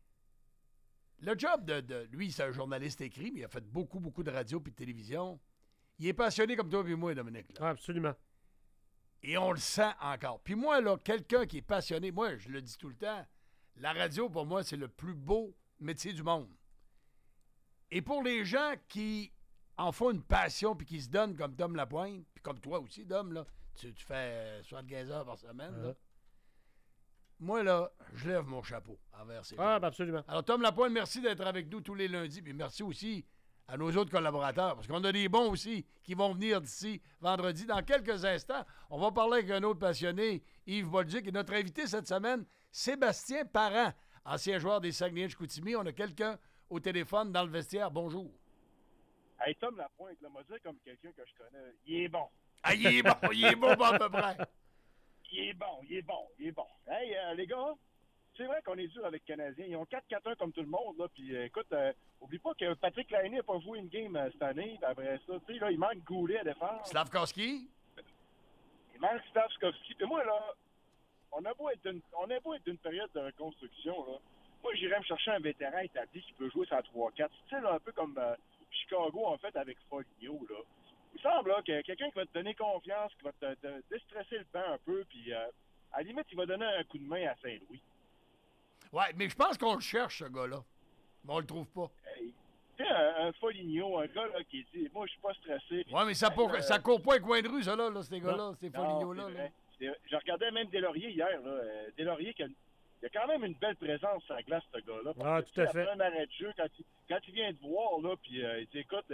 Le job de lui, c'est un journaliste écrit, mais il a fait beaucoup de radio puis de télévision. Il est passionné comme toi et moi, Dominique. Là. Absolument. Et on le sent encore. Puis moi, là, quelqu'un qui est passionné, moi, je le dis tout le temps, la radio, pour moi, c'est le plus beau métier du monde. Et pour les gens qui en font une passion puis qui se donnent comme Dom Lapointe, puis comme toi aussi, Dom, là, tu fais 75 heures par semaine, là. Moi, là, je lève mon chapeau envers ces gens. Ah, ben absolument. Alors, Tom Lapointe, merci d'être avec nous tous les lundis, puis merci aussi à nos autres collaborateurs, parce qu'on a des bons aussi qui vont venir d'ici vendredi. Dans quelques instants, on va parler avec un autre passionné, Yves Bolduc, et notre invité cette semaine, Sébastien Parent, ancien joueur des Saguenay-Chicoutimi. On a quelqu'un au téléphone dans le vestiaire. Bonjour. Hey, Tom Lapointe, là, m'a dit comme quelqu'un que je connais, il est bon. Ah, il est bon pas à peu près. Il est bon. Hey, les gars, c'est vrai qu'on est dur avec les Canadiens. Ils ont 4-4-1 comme tout le monde, là. Puis, écoute, oublie pas que Patrick Laine n'a pas joué une game cette année. Puis après ça, tu sais, là, il manque Goulet à défense. Slavkovski? Il manque Slavkovski. Puis moi, là, on a beau être d'une période de reconstruction, là. Moi, j'irais me chercher un vétéran établi qui peut jouer sur 3-4. Tu sais, là, un peu comme Chicago, en fait, avec Foligno, là. Il semble là, que quelqu'un qui va te donner confiance, qui va te déstresser le banc un peu, puis à la limite, il va donner un coup de main à Saint-Louis. Ouais, mais je pense qu'on le cherche, ce gars-là. Mais on le trouve pas. Hey, tu sais, un Foligno, un gars là, qui dit « Moi, je suis pas stressé. » Ouais, mais ça court pas avec coin de rue, ça, là ces gars-là, ces Foligno-là. Je regardais même Deslauriers hier, là. Deslauriers, il a quand même une belle présence sur la glace, ce gars-là. Ah, tout à fait. Après un arrêt de jeu, quand il vient te voir, là, puis il dit « Écoute...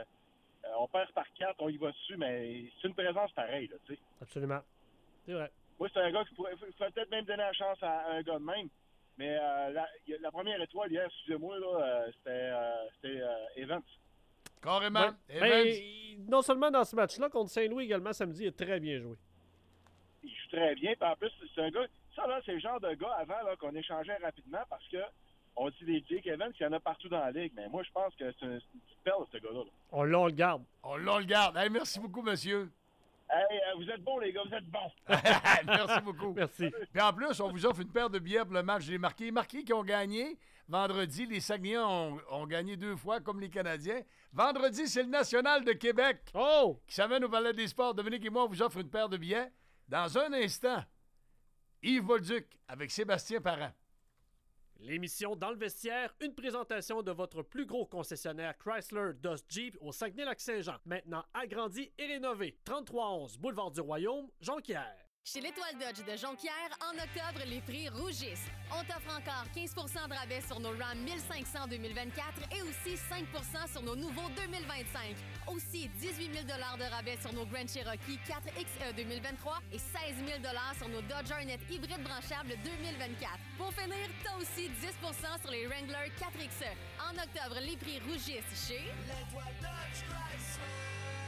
on perd par 4, on y va dessus, mais c'est une présence pareille, là, tu sais. Absolument. C'est vrai. Moi, c'est un gars qui pourrait peut-être même donner la chance à un gars de même. Mais la première étoile hier, excusez-moi, là, c'était Evans. Carrément. Ouais. Mais, non seulement dans ce match-là, contre Saint-Louis également samedi, il a très bien joué. Il joue très bien. Puis en plus, c'est un gars... Ça, là, c'est le genre de gars avant là, qu'on échangeait rapidement parce que on dit des Jake Evans qu'il y en a partout dans la ligue, mais moi, je pense que c'est une petite perle, ce gars-là. On le garde. On le garde. Hey, merci beaucoup, monsieur. Hey, vous êtes bons, les gars, vous êtes bons. Merci beaucoup. Merci. Puis en plus, on vous offre une paire de billets pour le match des Marqués. Marqués qui ont gagné. Vendredi, les Saguenayens ont gagné 2 fois, comme les Canadiens. Vendredi, c'est le National de Québec qui s'amène au Palais des Sports. Dominique et moi, on vous offre une paire de billets. Dans un instant, Yves Bolduc avec Sébastien Parent. L'émission Dans le vestiaire, une présentation de votre plus gros concessionnaire Chrysler Dodge Jeep au Saguenay-Lac-Saint-Jean. Maintenant agrandi et rénové. 3311 Boulevard du Royaume, Jonquière. Chez l'Étoile Dodge de Jonquière, en octobre, les prix rougissent. On t'offre encore 15 % de rabais sur nos Ram 1500 2024 et aussi 5 % sur nos nouveaux 2025. Aussi 18 000 $ de rabais sur nos Grand Cherokee 4XE 2023 et 16 000 $ sur nos Dodge Hornet hybride branchable 2024. Pour finir, t'as aussi 10 % sur les Wrangler 4XE. En octobre, les prix rougissent chez l'Étoile Dodge Chrysler.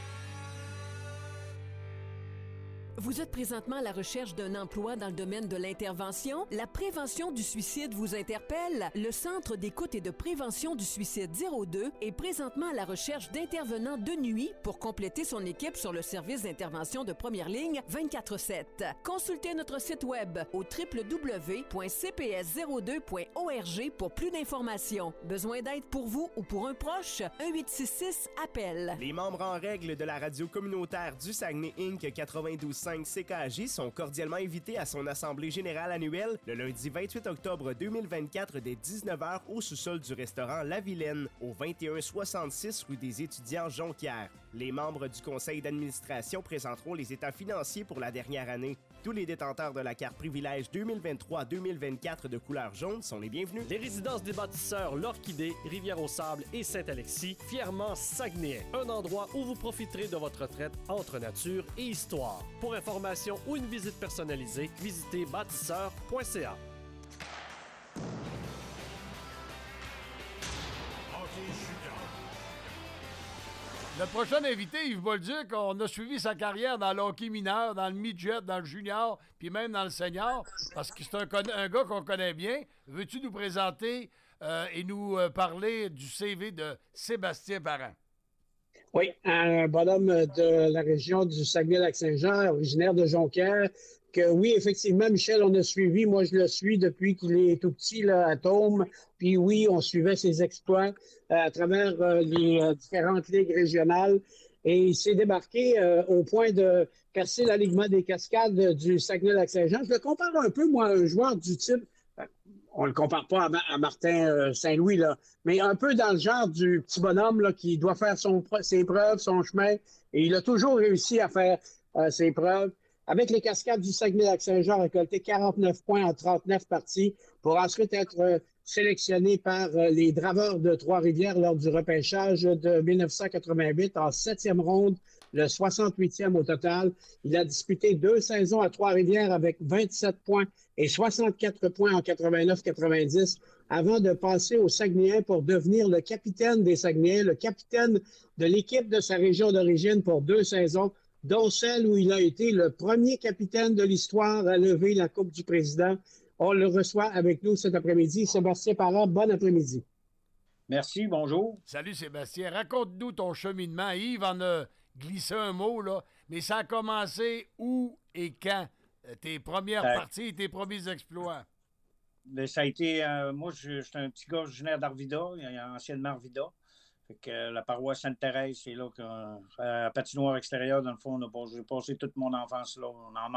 Vous êtes présentement à la recherche d'un emploi dans le domaine de l'intervention? La prévention du suicide vous interpelle? Le Centre d'écoute et de prévention du suicide 02 est présentement à la recherche d'intervenants de nuit pour compléter son équipe sur le service d'intervention de première ligne 24/7. Consultez notre site web au www.cps02.org pour plus d'informations. Besoin d'aide pour vous ou pour un proche? 1-866-APPEL. Les membres en règle de la radio communautaire du Saguenay Inc. 92.5 CKJ sont cordialement invités à son assemblée générale annuelle le lundi 28 octobre 2024 dès 19h au sous-sol du restaurant La Vilaine, au 2166 rue des Étudiants Jonquière. Les membres du conseil d'administration présenteront les états financiers pour la dernière année. Tous les détenteurs de la carte privilège 2023-2024 de couleur jaune sont les bienvenus. Les résidences des bâtisseurs L'Orchidée, Rivière-au-Sable et Saint-Alexis, fièrement saguenayen. Un endroit où vous profiterez de votre retraite entre nature et histoire. Pour information ou une visite personnalisée, visitez bâtisseur.ca. Notre prochain invité, Yves Bolduc, on a suivi sa carrière dans le hockey mineur, dans le midget, dans le junior, puis même dans le senior, parce que c'est un gars qu'on connaît bien. Veux-tu nous présenter et nous parler du CV de Sébastien Parent? Oui, un bonhomme de la région du Saguenay-Lac-Saint-Jean, originaire de Jonquière, que oui, effectivement, Michel, on a suivi. Moi, je le suis depuis qu'il est tout petit là, à Tôme. Puis oui, on suivait ses exploits à travers les différentes ligues régionales. Et il s'est débarqué au point de percer l'alignement des Cascades du Saguenay-Lac-Saint-Jean. Je le compare un peu, moi, à un joueur du type... On ne le compare pas à Martin Saint-Louis, là, mais un peu dans le genre du petit bonhomme là, qui doit faire ses preuves, son chemin. Et il a toujours réussi à faire ses preuves. Avec les Cascades du Saguenay-Lac-Saint-Jean, récolté 49 points en 39 parties pour ensuite être sélectionné par les Draveurs de Trois-Rivières lors du repêchage de 1988 en 7e ronde, le 68e au total. Il a disputé 2 saisons à Trois-Rivières avec 27 points et 64 points en 89-90 avant de passer au Saguenayens pour devenir le capitaine des Saguenayens, le capitaine de l'équipe de sa région d'origine pour 2 saisons, dont celle où il a été le premier capitaine de l'histoire à lever la Coupe du Président. On le reçoit avec nous cet après-midi. Sébastien Parent, bon après-midi. Merci, bonjour. Salut Sébastien. Raconte-nous ton cheminement. Yves en a glissé un mot, là, mais ça a commencé où et quand? Tes premières parties et tes premiers exploits? Ben, ça a été... moi, j'étais un petit gars originaire d'Arvida, anciennement Arvida. Fait que la paroisse Sainte-Thérèse, c'est là qu'à patinoire extérieure, dans le fond, j'ai passé toute mon enfance là.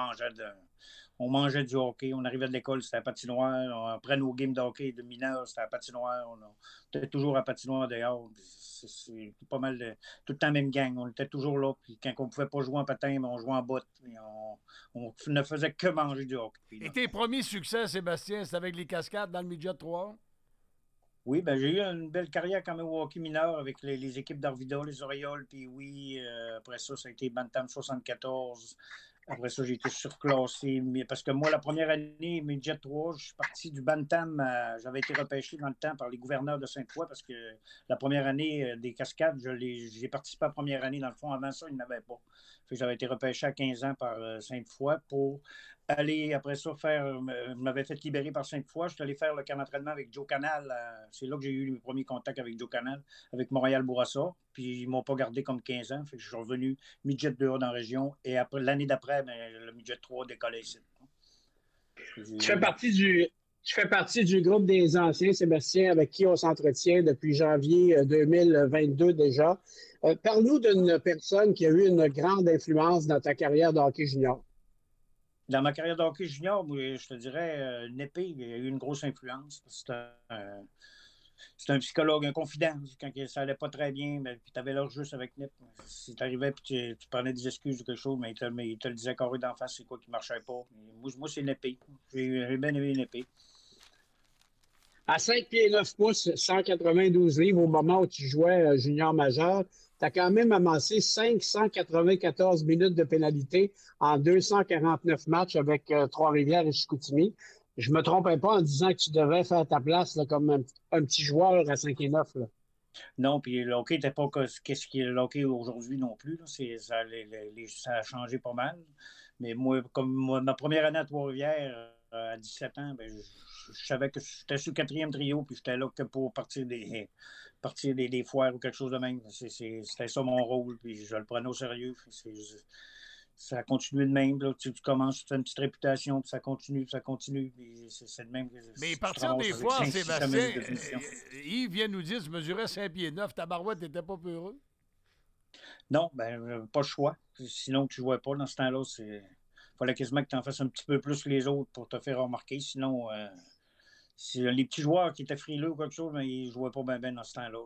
On mangeait du hockey. On arrivait de l'école, c'était à patinoire. Après nos games de hockey de mineurs, c'était à patinoire. On était toujours à patinoire dehors. C'est pas mal tout le temps même gang. On était toujours là. Puis quand on ne pouvait pas jouer en patin, on jouait en botte. On ne faisait que manger du hockey. Et tes premiers succès, Sébastien, c'était avec les Cascades dans le midget 3? Oui, ben j'ai eu une belle carrière quand même au hockey mineur avec les équipes d'Arvida, les Orioles, puis oui, après ça a été Bantam 74. Après ça, j'ai été surclassé. Parce que moi, la première année, Midget 3, je suis parti du Bantam. J'avais été repêché dans le temps par les gouverneurs de Sainte-Foy parce que la première année des Cascades, j'ai participé à la première année. Dans le fond, avant ça, ils n'avaient pas. J'avais été repêché à 15 ans par Sainte-Foy pour aller, après ça, je m'avais fait libérer par Sainte-Foy. Je suis allé faire le camp d'entraînement avec Joe Canal. C'est là que j'ai eu mes premiers contacts avec Joe Canal, avec Montréal-Bourassa. Puis ils ne m'ont pas gardé comme 15 ans. Fait que je suis revenu midget 2A dans la région. Et après, l'année d'après, le midget 3 décollait ici. Tu fais partie du groupe des anciens, Sébastien, avec qui on s'entretient depuis janvier 2022 déjà. Parle-nous d'une personne qui a eu une grande influence dans ta carrière de hockey junior. Dans ma carrière de hockey junior, je te dirais, Népé, il a eu une grosse influence. C'est un psychologue, un confident. Quand ça allait pas très bien, puis tu avais l'heure juste avec Nip. Si tu arrivais et tu prenais des excuses ou quelque chose, mais il te le disait carré d'en face, c'est quoi qui marchait pas. Moi c'est Népé. J'ai bien aimé Népé. À 5 pieds 9 pouces, 192 livres au moment où tu jouais junior majeur, tu as quand même amassé 594 minutes de pénalité en 249 matchs avec Trois-Rivières et Chicoutimi. Je ne me trompais pas en disant que tu devais faire ta place là, comme un petit joueur à 5 et 9. Là. Non, puis le hockey n'était pas qu'est-ce qui est le hockey aujourd'hui non plus. Là. Ça a changé pas mal. Mais moi, ma première année à Trois-Rivières, à 17 ans, je savais que j'étais sur le 4e trio, puis j'étais là que pour partir des foires ou quelque chose de même. C'était ça mon rôle, puis je le prenais au sérieux. Ça a continué de même. Là. Tu commences, tu fais une petite réputation, puis ça continue, puis c'est de même. Mais partir des fois, Sébastien, Yves vient nous dire que tu mesurais 5 pieds 9, ta barouette n'était pas peureux? Non, pas le choix. Sinon, tu ne jouais pas dans ce temps-là. Il fallait quasiment que tu en fasses un petit peu plus que les autres pour te faire remarquer. Sinon, les petits joueurs qui étaient frileux ou quelque chose, ils ne jouaient pas bien dans ce temps-là.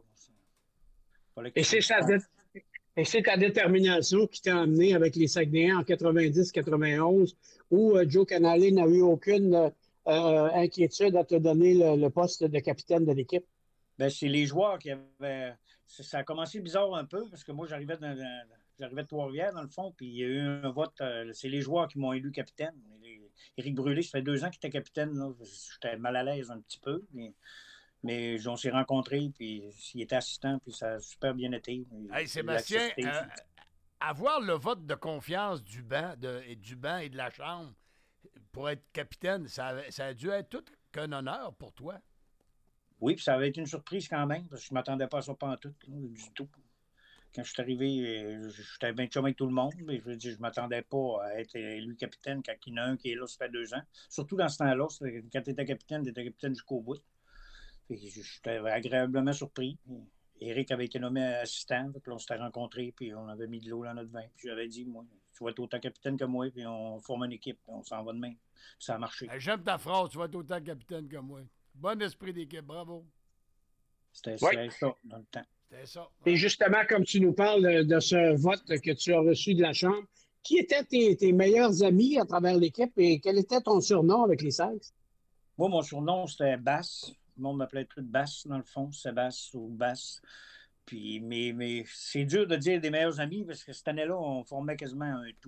Et c'est ta détermination qui t'a amené avec les Saguenayens en 90-91, où Joe Canale n'a eu aucune inquiétude à te donner le poste de capitaine de l'équipe. C'est les joueurs qui avaient... Ça a commencé bizarre un peu, parce que moi, j'arrivais de Trois-Rivières, dans le fond, puis il y a eu un vote. C'est les joueurs qui m'ont élu capitaine. Éric Brûlé, ça fait 2 ans qu'il était capitaine. J'étais mal à l'aise un petit peu, mais Mais on s'est rencontrés, puis il était assistant, puis ça a super bien été. Hey, Sébastien, avoir le vote de confiance du banc et de la Chambre pour être capitaine, ça a dû être tout qu'un honneur pour toi. Oui, puis ça avait été une surprise quand même, parce que je ne m'attendais pas à ça pantoute, du tout. Quand je suis arrivé, j'étais bien chum avec tout le monde, mais je veux dire, je ne m'attendais pas à être élu capitaine quand il y en a un qui est là, ça fait 2 ans. Surtout dans ce temps-là, quand tu étais capitaine jusqu'au bout. J'étais agréablement surpris. Éric avait été nommé assistant, puis là, on s'était rencontrés, puis on avait mis de l'eau dans notre vin. Puis j'avais dit, moi, tu vas être autant capitaine que moi, puis on forme une équipe, puis on s'en va de même. Puis ça a marché. J'aime ta phrase, tu vas être autant capitaine que moi. Bon esprit d'équipe, bravo. C'était ça dans le temps. C'était ça. Et justement, comme tu nous parles de ce vote que tu as reçu de la Chambre, qui étaient tes meilleurs amis à travers l'équipe et quel était ton surnom avec les Sags? Moi, mon surnom, c'était Basse. Le monde m'appelait tout Basse, dans le fond, Sébastien ou Basse. Puis, mais c'est dur de dire des meilleurs amis parce que cette année-là, on formait quasiment un tout.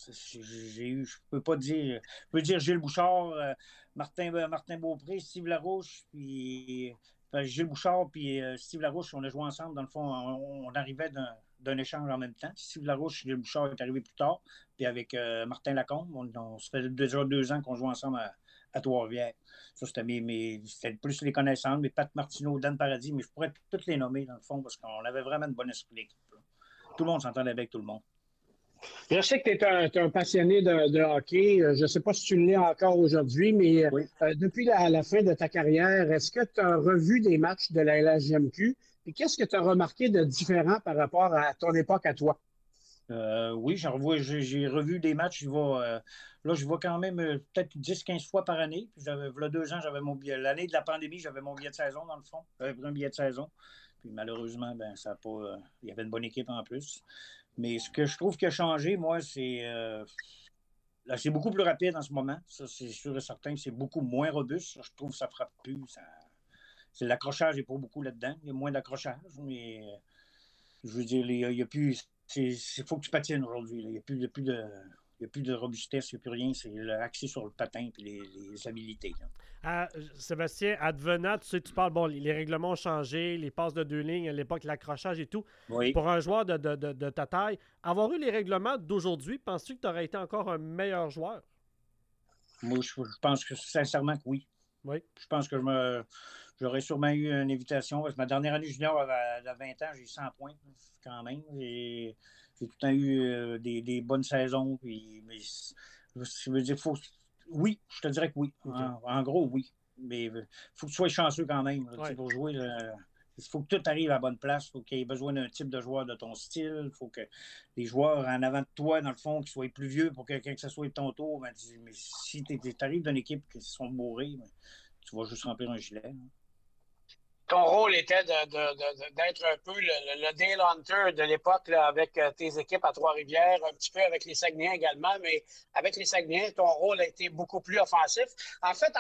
Je peux pas dire. Je peux dire Gilles Bouchard, Martin Beaupré, Steve Larouche, puis Gilles Bouchard puis Steve Larouche, on a joué ensemble. Dans le fond, on arrivait d'un échange en même temps. Steve Larouche et Gilles Bouchard est arrivé plus tard. Puis avec Martin Lacombe, on se fait déjà 2 ans qu'on joue ensemble à Trois-Rivières. Ça, c'était plus les connaissances, mais Pat Martineau, Dan Paradis, mais je pourrais toutes les nommer, dans le fond, parce qu'on avait vraiment une bonne esprit d'équipe. Tout le monde s'entendait avec tout le monde. Je sais que tu es un passionné de hockey. Je ne sais pas si tu l'es encore aujourd'hui, mais oui. Depuis la fin de ta carrière, est-ce que tu as revu des matchs de la LHJMQ? Et qu'est-ce que tu as remarqué de différent par rapport à ton époque à toi? Oui, j'ai revu des matchs. Là, je vois quand même peut-être 10-15 fois par année. Puis là, 2 ans, j'avais mon billet. L'année de la pandémie, j'avais mon billet de saison, dans le fond. J'avais pris un billet de saison. Puis malheureusement, ça a pas. Il y avait une bonne équipe en plus. Mais ce que je trouve qui a changé, moi, c'est beaucoup plus rapide en ce moment. Ça, c'est sûr et certain que c'est beaucoup moins robuste. Je trouve que ça frappe plus. L'accrochage n'est pas beaucoup là-dedans. Il y a moins d'accrochage, mais je veux dire, il n'y a plus. Il faut que tu patines aujourd'hui. Il n'y a plus de robustesse, il n'y a plus rien. C'est axé sur le patin et les habilités. Sébastien, advenant, tu parles, les règlements ont changé, les passes de 2 lignes, à l'époque, l'accrochage et tout. Oui. Pour un joueur de ta taille, avoir eu les règlements d'aujourd'hui, penses-tu que tu aurais été encore un meilleur joueur? Moi, je pense que sincèrement que oui. Oui. Je pense que j'aurais sûrement eu une invitation. Parce que ma dernière année junior, à 20 ans, j'ai eu 100 points quand même. J'ai tout le temps eu des bonnes saisons. Mais je veux dire, oui, je te dirais que oui. Okay. En gros, oui. Mais il faut que tu sois chanceux quand même. Ouais. Pour jouer, il faut que tout arrive à la bonne place. Il faut qu'il y ait besoin d'un type de joueur de ton style. Il faut que les joueurs en avant de toi, dans le fond, qui soient plus vieux pour que quand ce soit ton tour, mais si tu arrives d'une équipe qui sont bourrés, tu vas juste remplir un gilet. Hein. Ton rôle était d'être un peu le Dale Hunter de l'époque avec tes équipes à Trois-Rivières, un petit peu avec les Saguenayens également, mais avec les Saguenayens, ton rôle a été beaucoup plus offensif. En fait,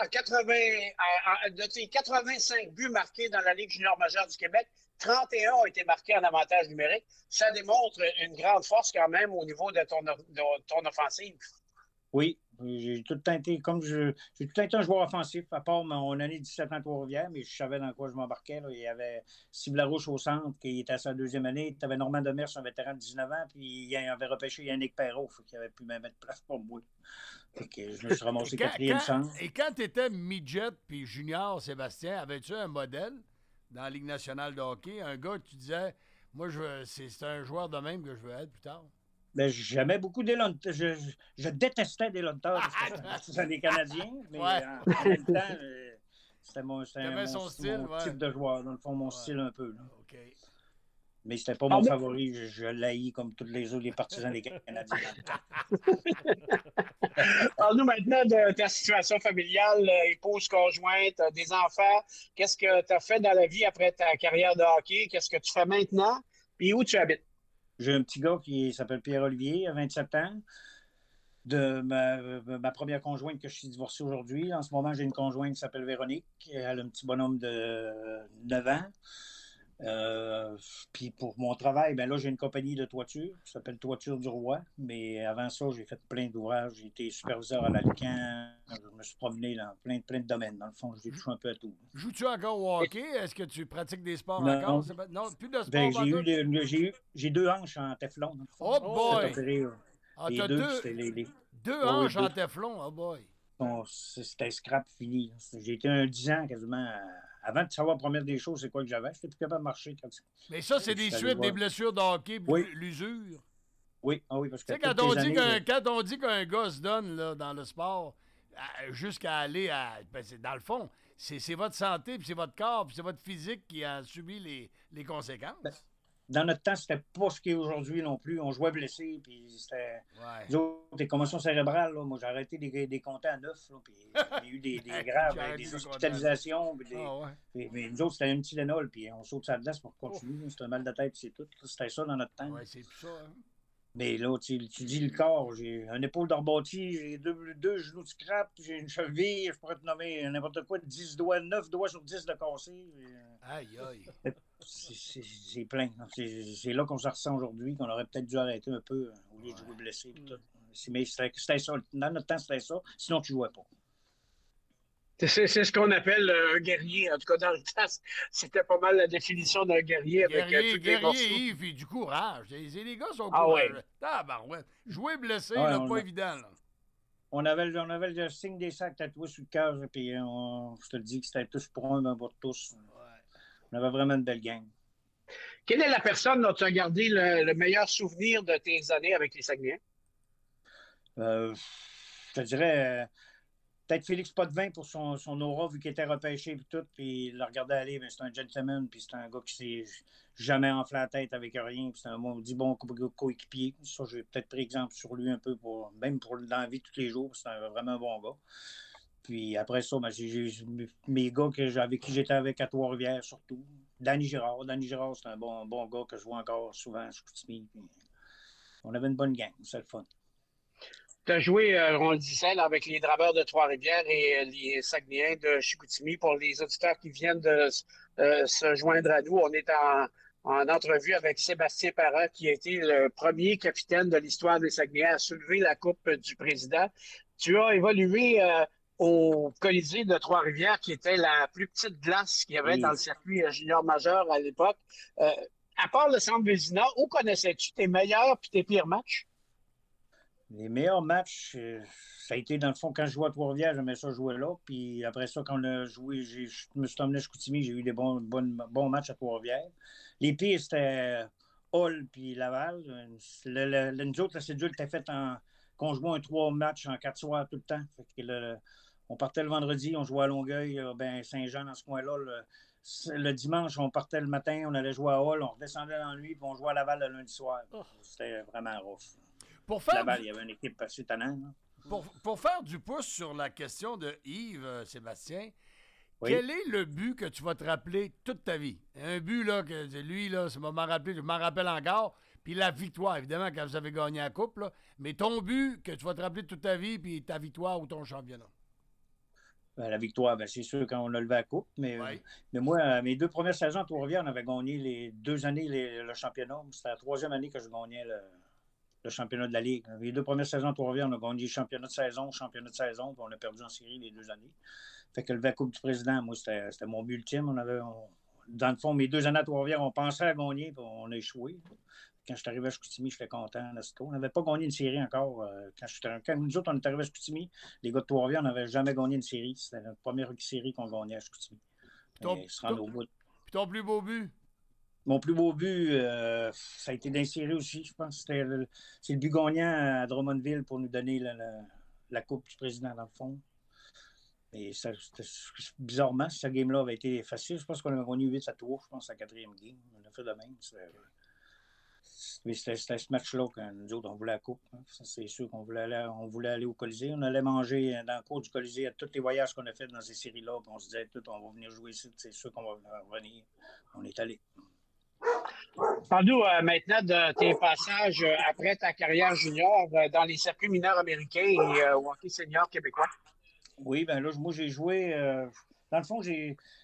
de tes 85 buts marqués dans la Ligue junior majeure du Québec, 31 ont été marqués en avantage numérique. Ça démontre une grande force quand même au niveau de ton offensive. Oui, j'ai tout le temps été un joueur offensif, à part mon année 17 ans à Trois-Rivières, mais je savais dans quoi je m'embarquais. Là. Il y avait Steve Larouche au centre, qui était à sa 2e année. Tu avais Normand Demers, un vétéran de 19 ans, puis il avait repêché Yannick Perrault, qui avait pu même mettre place pour moi. Fait que je me suis ramassé 4e centre. Et quand tu étais midget puis junior, Sébastien, avais-tu un modèle dans la Ligue nationale de hockey? Un gars que tu disais, moi, c'est un joueur de même que je veux être plus tard? Ben, j'aimais beaucoup des Lunters. Je détestais des Lunters parce que c'était des Canadiens, mais ouais. En même temps, c'était mon type de joueur, dans le fond, mon style un peu. Là. Okay. Mais c'était pas mon favori. Je l'haïs comme tous les autres, les partisans des Canadiens. Parle-nous maintenant de ta situation familiale, épouse conjointe, des enfants. Qu'est-ce que tu as fait dans la vie après ta carrière de hockey? Qu'est-ce que tu fais maintenant? Puis où tu habites? J'ai un petit gars qui s'appelle Pierre-Olivier, à 27 ans, de ma première conjointe que je suis divorcé aujourd'hui. En ce moment, j'ai une conjointe qui s'appelle Véronique. Elle a un petit bonhomme de 9 ans. Puis pour mon travail, ben là, j'ai une compagnie de toiture qui s'appelle Toiture du Roi. Mais avant ça, j'ai fait plein d'ouvrages. J'ai été superviseur à l'Alcan. Je me suis promené dans plein de domaines. Dans le fond, j'ai touché un peu à tout. Joues-tu encore au hockey? Est-ce que tu pratiques des sports Non. encore? Non, plus de sport. Ben, j'ai 2 hanches en Teflon. Dans le fond. Oh boy! Les deux, deux hanches en Teflon, oh boy! Bon, c'était scrap fini. J'ai été 10 ans quasiment. Avant de savoir la première des choses, c'est quoi que j'avais. Je n'étais plus capable de marcher. Mais ça, c'est des suites des blessures de hockey, l'usure. Oui, oui, parce que. Tu sais, quand on dit qu'un gars se donne là, dans le sport, jusqu'à aller à. Ben, dans le fond, c'est votre santé, puis c'est votre corps, puis c'est votre physique qui a subi les conséquences. Ben, dans notre temps, c'était pas ce qui est aujourd'hui non plus. On jouait blessé, puis c'était. Des commotions cérébrales, là, moi, j'ai arrêté des compter à 9, là, puis il y a eu des graves, des hospitalisations. Mais nous autres, c'était un petit Lénol, puis on saute sa glace pour continuer. C'était un mal de tête, c'est tout. C'était ça dans notre temps. Oui, c'est plus ça. Hein? Mais là, tu dis le corps, j'ai un épaule de rebâti, j'ai deux genoux de scrap, j'ai une cheville, je pourrais te nommer n'importe quoi, 10 doigts, 9 doigts sur 10 de cassé. Aïe, aïe. C'est plein. C'est là qu'on se ressent aujourd'hui, qu'on aurait peut-être dû arrêter un peu au lieu de jouer blessé. Mais c'était ça. Dans notre temps, c'était ça. Sinon, tu ne jouais pas. C'est ce qu'on appelle un guerrier. En tout cas, dans le temps, c'était pas mal la définition d'un guerrier. Guerrier, Yves, et du courage. Les gars sont courageux. Tabarouette. Jouer blessé, pas évident. Là. On avait le signe des sacs tatoués sur le cœur, puis je te le dis que c'était tous pour un, mais pour tous. On avait vraiment une belle gang. Quelle est la personne dont tu as gardé le meilleur souvenir de tes années avec les Saguenayens? Je te dirais peut-être Félix Potvin pour son aura, vu qu'il était repêché et tout, puis le regarder aller, mais c'est un gentleman, puis c'est un gars qui s'est jamais enflé la tête avec rien, puis c'est un bon coéquipier. Ça, j'ai peut-être pris exemple sur lui un peu, même pour dans la vie de tous les jours, c'est vraiment un bon gars. Puis après ça, j'ai mes gars avec qui j'étais avec à Trois-Rivières, surtout. Danny Girard, c'est un bon gars que je vois encore souvent à Chicoutimi. On avait une bonne gang, c'est le fun. Tu as joué, on le disait, là, avec les Draveurs de Trois-Rivières et les Saguenayens de Chicoutimi. Pour les auditeurs qui viennent de se joindre à nous, on est en entrevue avec Sébastien Parent, qui a été le premier capitaine de l'histoire des Saguenayens à soulever la Coupe du Président. Tu as évolué au Colisée de Trois-Rivières, qui était la plus petite glace qu'il y avait dans le circuit junior majeur à l'époque. À part le Centre Vézina, où connaissais-tu tes meilleurs et tes pires matchs? Les meilleurs matchs, ça a été dans le fond quand je jouais à Trois-Rivières, j'aimais ça jouer là. Puis après ça, quand on a joué, je me suis emmené à Chicoutimi, j'ai eu des bons matchs à Trois-Rivières. Les pires, c'était Hall puis Laval. Nous autres, la cédule était faite qu'on jouait 3 matchs en 4 soirs tout le temps. Fait que on partait le vendredi, on jouait à Longueuil, Saint-Jean dans ce coin-là. Le dimanche, on partait le matin, on allait jouer à Hall, on redescendait dans la nuit, puis on jouait à Laval le lundi soir. C'était vraiment rough. Laval, il y avait une équipe assez tannante. Pour faire du pouce sur la question de Yves, Sébastien, quel est le but que tu vas te rappeler toute ta vie? Un but, là, que lui, là, ça m'a rappelé, je m'en rappelle encore. Puis la victoire, évidemment, quand vous avez gagné la Coupe, là. Mais ton but que tu vas te rappeler toute ta vie, puis ta victoire ou ton championnat? La victoire, c'est sûr quand on a levé la Coupe. Mais moi, mes 2 premières saisons à Trois-Rivières, on avait gagné les 2 années le championnat. C'était la 3e année que je gagnais le championnat de la Ligue. Les 2 premières saisons à Trois-Rivières, on a gagné championnat de saison, puis on a perdu en série les 2 années. Fait que lever la Coupe du Président, moi, c'était mon but ultime. Dans le fond, mes 2 années à Trois-Rivières, on pensait à gagner, puis on a échoué. Quand je suis arrivé à Chicoutimi, j'étais content. On n'avait pas gagné une série encore. Quand nous autres, on est arrivé à Chicoutimi, les gars de Trois-Rivières, on n'avait jamais gagné une série. C'était la première série qu'on gagnait à Chicoutimi. Puis ton plus beau but? Mon plus beau but, ça a été d'insérer aussi, je pense. C'est le but gagnant à Drummondville pour nous donner la Coupe du Président, dans le fond. Et bizarrement, ce game-là avait été facile. Je pense qu'on avait gagné 8-3, je pense, à la 4e game. On a fait de même. Mais c'était ce match-là quand nous autres, on voulait la Coupe. Hein. C'est sûr qu'on voulait aller au Colisée. On allait manger dans le cours du Colisée à tous les voyages qu'on a fait dans ces séries-là. On se disait, on va venir jouer ici. C'est sûr qu'on va revenir. On est allé. Parle-nous maintenant de tes passages après ta carrière junior dans les circuits mineurs américains et au hockey senior québécois. Oui, bien là, moi, j'ai joué... dans le fond,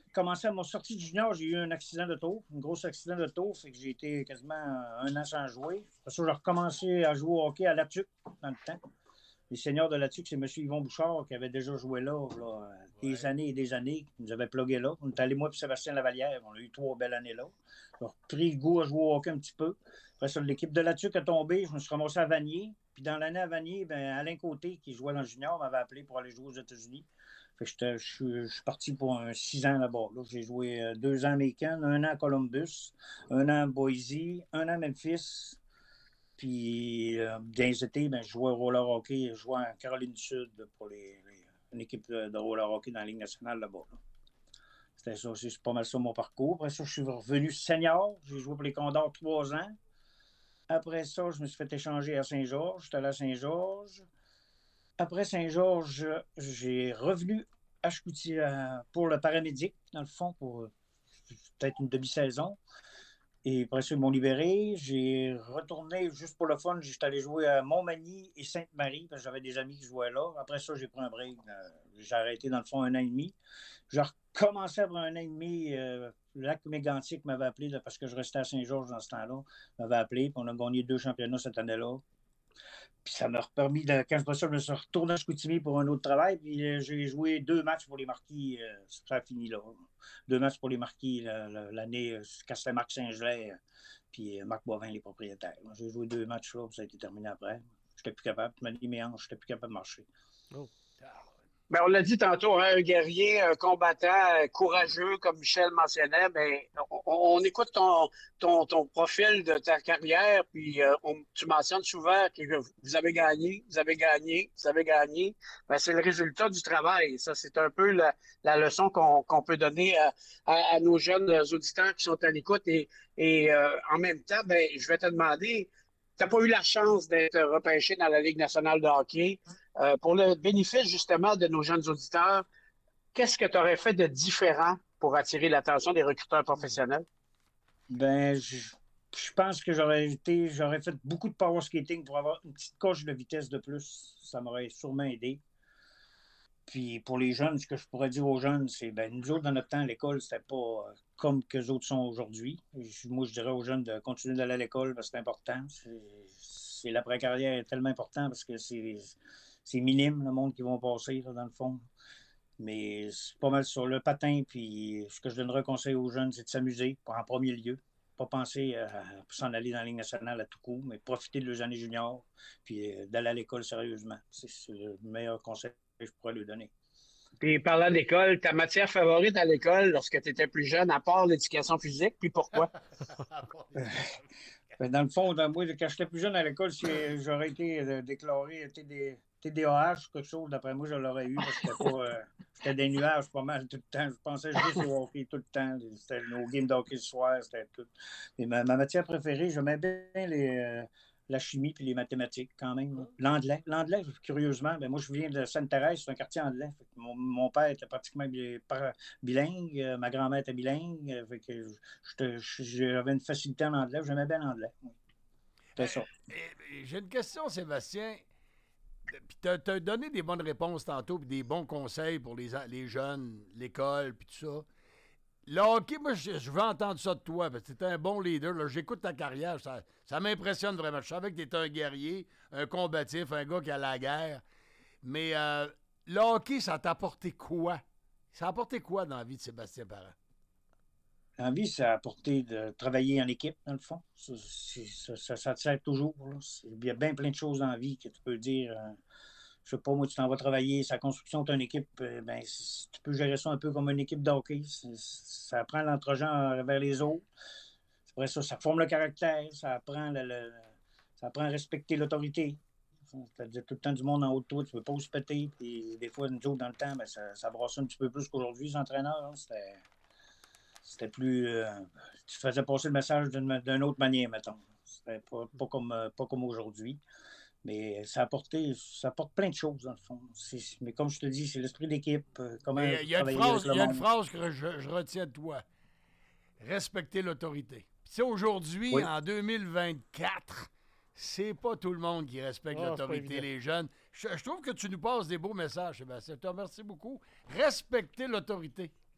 commencé à mon sortie de junior, j'ai eu un accident d'auto, un gros accident d'auto, fait que j'ai été quasiment 1 an sans jouer. Après ça, j'ai recommencé à jouer au hockey à Latuc dans le temps. Les seniors de Latuc, c'est M. Yvon Bouchard qui avait déjà joué là, des années et des années, qui nous avait plugué là. On est allé, moi et Sébastien Lavalière, on a eu 3 belles années là. J'ai repris le goût à jouer au hockey un petit peu. Après ça, l'équipe de Latuc a tombé, je me suis ramassé à Vanier. Puis dans l'année à Vanier, Alain Côté, qui jouait dans le junior, m'avait appelé pour aller jouer aux États-Unis. Fait que je suis parti pour 6 ans là-bas. Là, j'ai joué 2 ans à Macon, 1 an à Columbus, 1 an à Boise, 1 an à Memphis. Puis dans les étés, je jouais au roller hockey. Je jouais en Caroline du Sud pour une équipe de roller hockey dans la Ligue nationale là-bas. Là. C'était ça, c'est pas mal ça mon parcours. Après ça, je suis revenu senior. J'ai joué pour les Condors 3 ans. Après ça, je me suis fait échanger à Saint-Georges. J'étais allé à Saint-Georges. Après Saint-Georges, j'ai revenu à Chicoutimi pour le paramédic, dans le fond, pour peut-être une demi-saison. Et après ça, ils m'ont libéré. J'ai retourné juste pour le fun. J'étais allé jouer à Montmagny et Sainte-Marie, parce que j'avais des amis qui jouaient là. Après ça, j'ai pris un break. J'ai arrêté, dans le fond, 1 an et demi. J'ai recommencé après 1 an et demi. Le Lac Mégantic m'avait appelé, parce que je restais à Saint-Georges dans ce temps-là. M'avait appelé, puis on a gagné 2 championnats cette année-là. Puis ça m'a permis, quand je me suis retourné à Chicoutimi pour un autre travail, puis j'ai joué 2 matchs pour les Marquis, ça a fini là. 2 matchs pour les Marquis l'année, quand c'était Marc Saint-Gelais, puis Marc Boivin, les propriétaires. J'ai joué 2 matchs là, puis ça a été terminé après. J'étais plus capable, je m'as dit mes hanches, j'étais plus capable de marcher. Oh. On l'a dit tantôt, hein, un guerrier, un combattant courageux, comme Michel mentionnait. On écoute ton profil de ta carrière, puis tu mentionnes souvent que vous avez gagné. C'est le résultat du travail. Ça, c'est un peu la leçon qu'on peut donner à nos jeunes auditeurs qui sont à l'écoute. Et en même temps, je vais te demander, tu n'as pas eu la chance d'être repêché dans la Ligue nationale de hockey. Pour le bénéfice, justement, de nos jeunes auditeurs, qu'est-ce que tu aurais fait de différent pour attirer l'attention des recruteurs professionnels? Je pense que j'aurais fait beaucoup de power skating pour avoir une petite coche de vitesse de plus. Ça m'aurait sûrement aidé. Puis pour les jeunes, ce que je pourrais dire aux jeunes, c'est nous autres, dans notre temps, à l'école, c'était pas comme qu'eux autres sont aujourd'hui. Moi, je dirais aux jeunes de continuer d'aller à l'école parce que c'est important. C'est l'après-carrière est tellement important parce que c'est minime, le monde qui vont passer, là, dans le fond. Mais c'est pas mal sur le patin. Puis ce que je donnerais conseil aux jeunes, c'est de s'amuser en premier lieu. Pas penser à s'en aller dans la Ligue nationale à tout coup, mais profiter de leurs années juniors puis d'aller à l'école sérieusement. C'est le meilleur conseil que je pourrais lui donner. Puis parlant d'école, ta matière favorite à l'école lorsque tu étais plus jeune, à part l'éducation physique, puis pourquoi? Dans le fond, moi, quand j'étais plus jeune à l'école, si j'aurais été déclaré TDAH, quelque chose, d'après moi, je l'aurais eu parce que c'était des nuages pas mal tout le temps. Je pensais juste au hockey tout le temps. C'était nos games de hockey le soir, c'était tout. Et ma matière préférée, j'aimais bien la chimie puis les mathématiques quand même. L'anglais, curieusement, moi je viens de Sainte-Thérèse, c'est un quartier anglais. Mon père était pratiquement bilingue, ma grand-mère était bilingue. J'avais une facilité en anglais, j'aimais bien l'anglais. C'était ça. J'ai une question, Sébastien. Puis tu as donné des bonnes réponses tantôt, puis des bons conseils pour les jeunes, l'école, puis tout ça. Le hockey, moi, je veux entendre ça de toi, parce que tu es un bon leader. Là. J'écoute ta carrière, ça m'impressionne vraiment. Je savais que tu étais un guerrier, un combatif, un gars qui a la guerre. Mais le hockey, ça t'a apporté quoi? Ça a apporté quoi dans la vie de Sébastien Parent? Dans la vie, ça a apporté de travailler en équipe, dans le fond. Ça te sert toujours. Là. Il y a bien plein de choses dans la vie que tu peux dire... je sais pas, moi, tu t'en vas travailler, sa construction d'une équipe, tu peux gérer ça un peu comme une équipe de hockey. Ça apprend l'entre-gens vers les autres. Après ça forme le caractère, ça apprend à respecter l'autorité. Tu as tout le temps du monde en haut de toi, tu ne peux pas se péter. Puis des fois, nous autres, dans le temps, ça brassait un petit peu plus qu'aujourd'hui, les entraîneurs. Hein. C'était plus... tu faisais passer le message d'une autre manière, mettons. C'était pas comme aujourd'hui. Mais ça apporte plein de choses, dans le fond. Mais comme je te dis, c'est l'esprit d'équipe. Il y a une phrase que je retiens de toi. Respecter l'autorité. Puis aujourd'hui, oui. En 2024, c'est pas tout le monde qui respecte l'autorité, les jeunes. Je trouve que tu nous passes des beaux messages, Sébastien. Je te remercie beaucoup. Respecter l'autorité.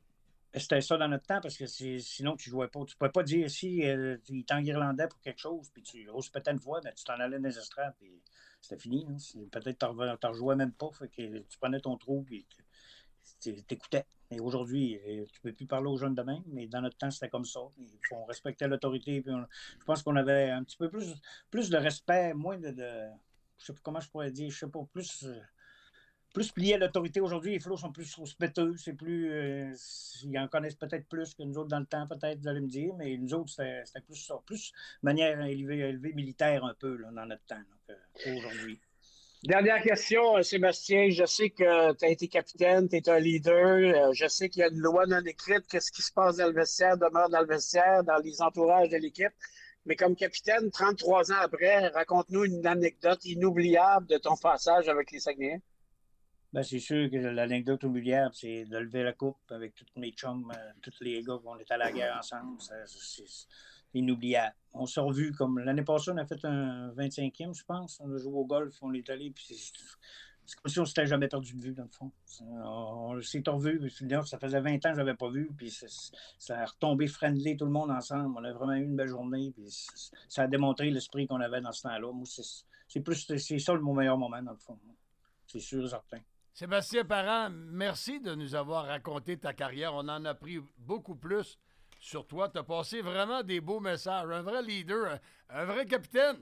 C'était ça dans notre temps parce que sinon, tu jouais pas. Tu ne pouvais pas dire si il t'enguirlandais pour quelque chose, puis tu rouspétais une fois, ben, tu t'en allais dans les estrades, puis c'était fini. Hein. Peut-être que tu ne rejouais même pas, fait que tu prenais ton trou, puis tu écoutais. Et aujourd'hui, tu ne peux plus parler aux jeunes de même, mais dans notre temps, c'était comme ça. On respectait l'autorité, puis je pense qu'on avait un petit peu plus de respect, moins de je ne sais pas comment je pourrais dire, je sais pas, plus plié à l'autorité aujourd'hui. Les flots sont plus respectueux, c'est plus. Ils en connaissent peut-être plus que nous autres dans le temps, peut-être, vous allez me dire, mais nous autres, c'était plus ça. Plus manière élevée militaire un peu là, dans notre temps aujourd'hui. Dernière question, Sébastien. Je sais que tu as été capitaine, tu es un leader. Je sais qu'il y a une loi non écrite que ce qui se passe dans le vestiaire demeure dans le vestiaire, dans les entourages de l'équipe. Mais comme capitaine, 33 ans après, raconte-nous une anecdote inoubliable de ton passage avec les Saguenayens. Ben, c'est sûr que l'anecdote oubliable, c'est de lever la coupe avec tous mes chums, tous les gars qu'on est à la guerre ensemble. C'est inoubliable. On s'est revus comme l'année passée, on a fait un 25e, je pense. On a joué au golf, on est allé, puis c'est comme si on ne s'était jamais perdu de vue, dans le fond. On s'est revus, ça faisait 20 ans que je n'avais pas vu, puis ça a retombé friendly tout le monde ensemble. On a vraiment eu une belle journée, puis ça a démontré l'esprit qu'on avait dans ce temps-là. Moi, c'est ça mon meilleur moment, dans le fond. C'est sûr et certain. Sébastien Parent, merci de nous avoir raconté ta carrière. On en a appris beaucoup plus sur toi. Tu as passé vraiment des beaux messages. Un vrai leader, un vrai capitaine.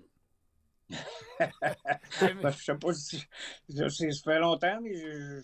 Je sais pas si... Ça fait longtemps, mais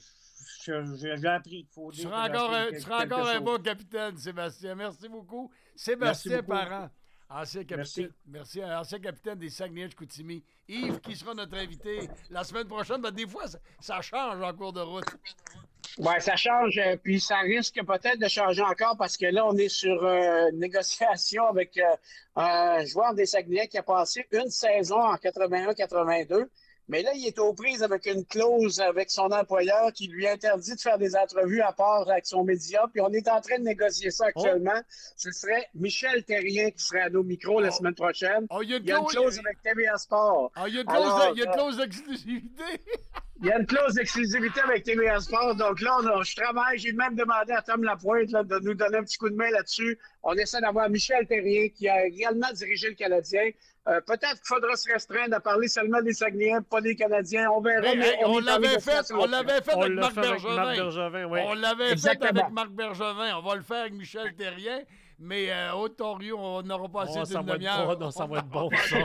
j'ai appris. Tu seras encore un bon capitaine, Sébastien. Merci beaucoup. Sébastien Parent. Ancien capitaine, merci. Ancien capitaine des Saguenay-Chicoutimi. Yves, qui sera notre invité la semaine prochaine. Ben, des fois, ça change en cours de route. Oui, ça change. Puis ça risque peut-être de changer encore parce que là, on est sur une négociation avec un joueur des Saguenay qui a passé une saison en 81-82. Mais là, il est aux prises avec une clause avec son employeur qui lui interdit de faire des entrevues à part avec son média. Puis on est en train de négocier ça actuellement. Ce serait Michel Terrien qui serait à nos micros la semaine prochaine. Il y a une clause avec TVA Sport. Il y a une clause d'exclusivité. Il y a une clause d'exclusivité avec TVA Sport. Donc là, je travaille. J'ai même demandé à Tom Lapointe de nous donner un petit coup de main là-dessus. On essaie d'avoir Michel Terrien qui a également dirigé le Canadien. Peut-être qu'il faudra se restreindre à parler seulement des Saguenayens, pas des Canadiens. On verra. On l'avait fait avec Marc Bergevin. Oui. On l'avait fait avec Marc Bergevin. On va le faire avec Michel Terrien. Mais au Ontario, on n'aura pas assez d'une demi-heure. Non, ça va être bon, ça.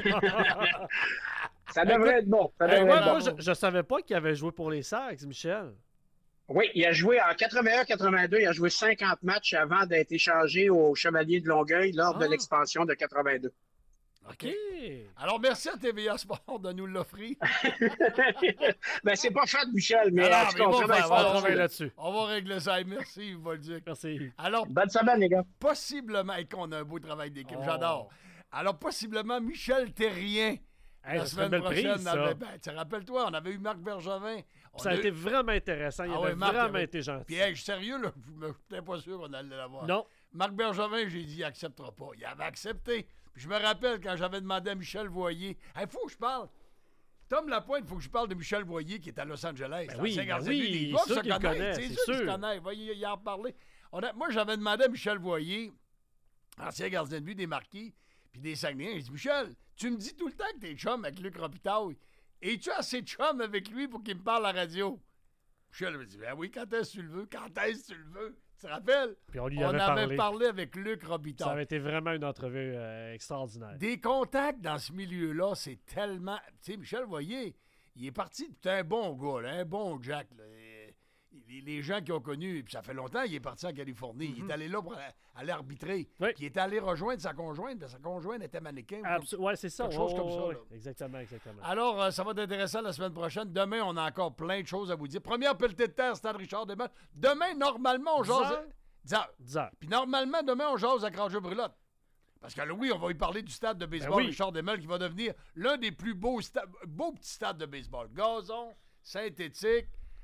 Ça devrait être bon. Moi, je savais pas qu'il avait joué pour les Sags, Michel. Oui, il a joué en 81-82. Il a joué 50 matchs avant d'être échangé au Chevalier de Longueuil lors de l'expansion de 82. OK. Alors, merci à TVA Sport de nous l'offrir. Ben, c'est pas fait, Michel, mais on va travailler là-dessus. On va régler ça. Merci, Yves Bolduc. Merci. Alors, bonne semaine, les gars. Possiblement, et qu'on a un beau travail d'équipe, j'adore. Alors, possiblement, Michel Terrien. La semaine prochaine, tu rappelles-toi, on avait eu Marc Bergevin. Ça a été vraiment intéressant. Il avait vraiment été gentil. Puis, je suis sérieux, là, je n'étais pas sûr qu'on allait l'avoir. Non. Marc Bergevin, j'ai dit, il n'acceptera pas. Il avait accepté. Puis je me rappelle quand j'avais demandé à Michel Voyer, il faut que je parle. Tom Lapointe, il faut que je parle de Michel Voyer qui est à Los Angeles. Oui, il sûr qu'il connaît. C'est sûr qu'il connaît. Il en parlait. Moi, j'avais demandé à Michel Voyer, ancien gardien de but des Marquis, puis des Saguenayens. J'ai dit, Michel, tu me dis tout le temps que t'es chum avec Luc Robitaille. Es-tu assez chum avec lui pour qu'il me parle à la radio? Michel me dit, ben oui, quand est-ce que tu le veux? Quand est-ce que tu le veux? Tu te rappelles? Puis on avait parlé avec Luc Robitaille. Ça avait été vraiment une entrevue extraordinaire. Des contacts dans ce milieu-là, c'est tellement... Tu sais, Michel Voyer, il est parti... C'est un bon gars, là, un bon Jack. Là. Les gens qui ont connu, puis ça fait longtemps, il est parti en Californie. Il est allé là pour aller arbitrer. Oui. Puis il est allé rejoindre sa conjointe, parce que sa conjointe était mannequin. Oui, c'est ça. Quelque chose comme ça. Là. Exactement. Alors, ça va être intéressant la semaine prochaine. Demain, on a encore plein de choses à vous dire. Première pelletée de terre, Stade Richard Desmond. Demain, normalement, on jase... 10 heures. Puis normalement, demain, on jase à Roger Brulotte. Parce que là, oui, on va y parler du stade de baseball Richard Desmond qui va devenir l'un des plus beaux petits stades de baseball. Gazon, synthétique.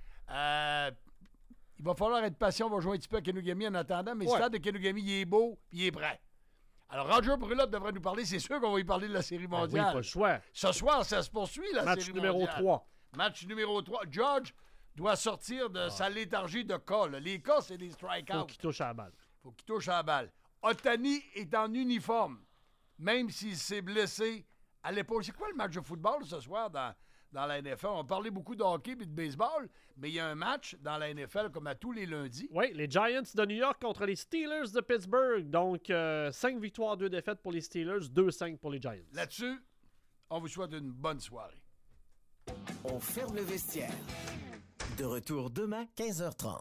Il va falloir être patient. On va jouer un petit peu à Kenugami en attendant. Mais le stade de Kenugami, il est beau puis il est prêt. Alors, Roger Brulotte devrait nous parler. C'est sûr qu'on va y parler de la Série mondiale. Oui, pas le choix. Ce soir, ça se poursuit, la Série mondiale. Match numéro 3. Match numéro 3. George doit sortir de sa léthargie de cas. Là. Les cas, c'est des strikeouts. Faut qu'il touche à la balle. faut qu'il touche à la balle. Ohtani est en uniforme, même s'il s'est blessé à l'épaule. C'est quoi le match de football ce soir dans la NFL? On parlait beaucoup de hockey et de baseball, mais il y a un match dans la NFL comme à tous les lundis. Oui, les Giants de New York contre les Steelers de Pittsburgh. Donc, 5 victoires, 2 défaites pour les Steelers, 2-5 pour les Giants. Là-dessus, on vous souhaite une bonne soirée. On ferme le vestiaire. De retour demain, 15h30.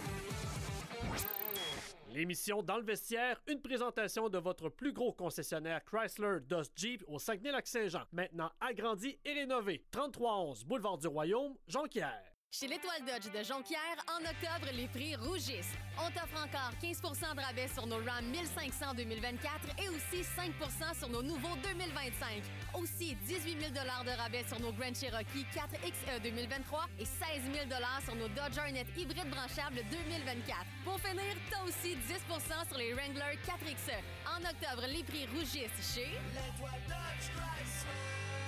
L'émission Dans le vestiaire, une présentation de votre plus gros concessionnaire Chrysler Dodge Jeep au Saguenay-Lac-Saint-Jean. Maintenant agrandi et rénové. 3311 Boulevard du Royaume, Jonquière. Chez l'Étoile Dodge de Jonquière, en octobre, les prix rougissent. On t'offre encore 15 de rabais sur nos Ram 1500 2024 et aussi 5 sur nos nouveaux 2025. Aussi 18 000 de rabais sur nos Grand Cherokee 4XE 2023 et 16 000 sur nos Dodge Hornet hybrides branchables 2024. Pour finir, t'as aussi 10 sur les Wrangler 4XE. En octobre, les prix rougissent chez l'Étoile Dodge Chrysler.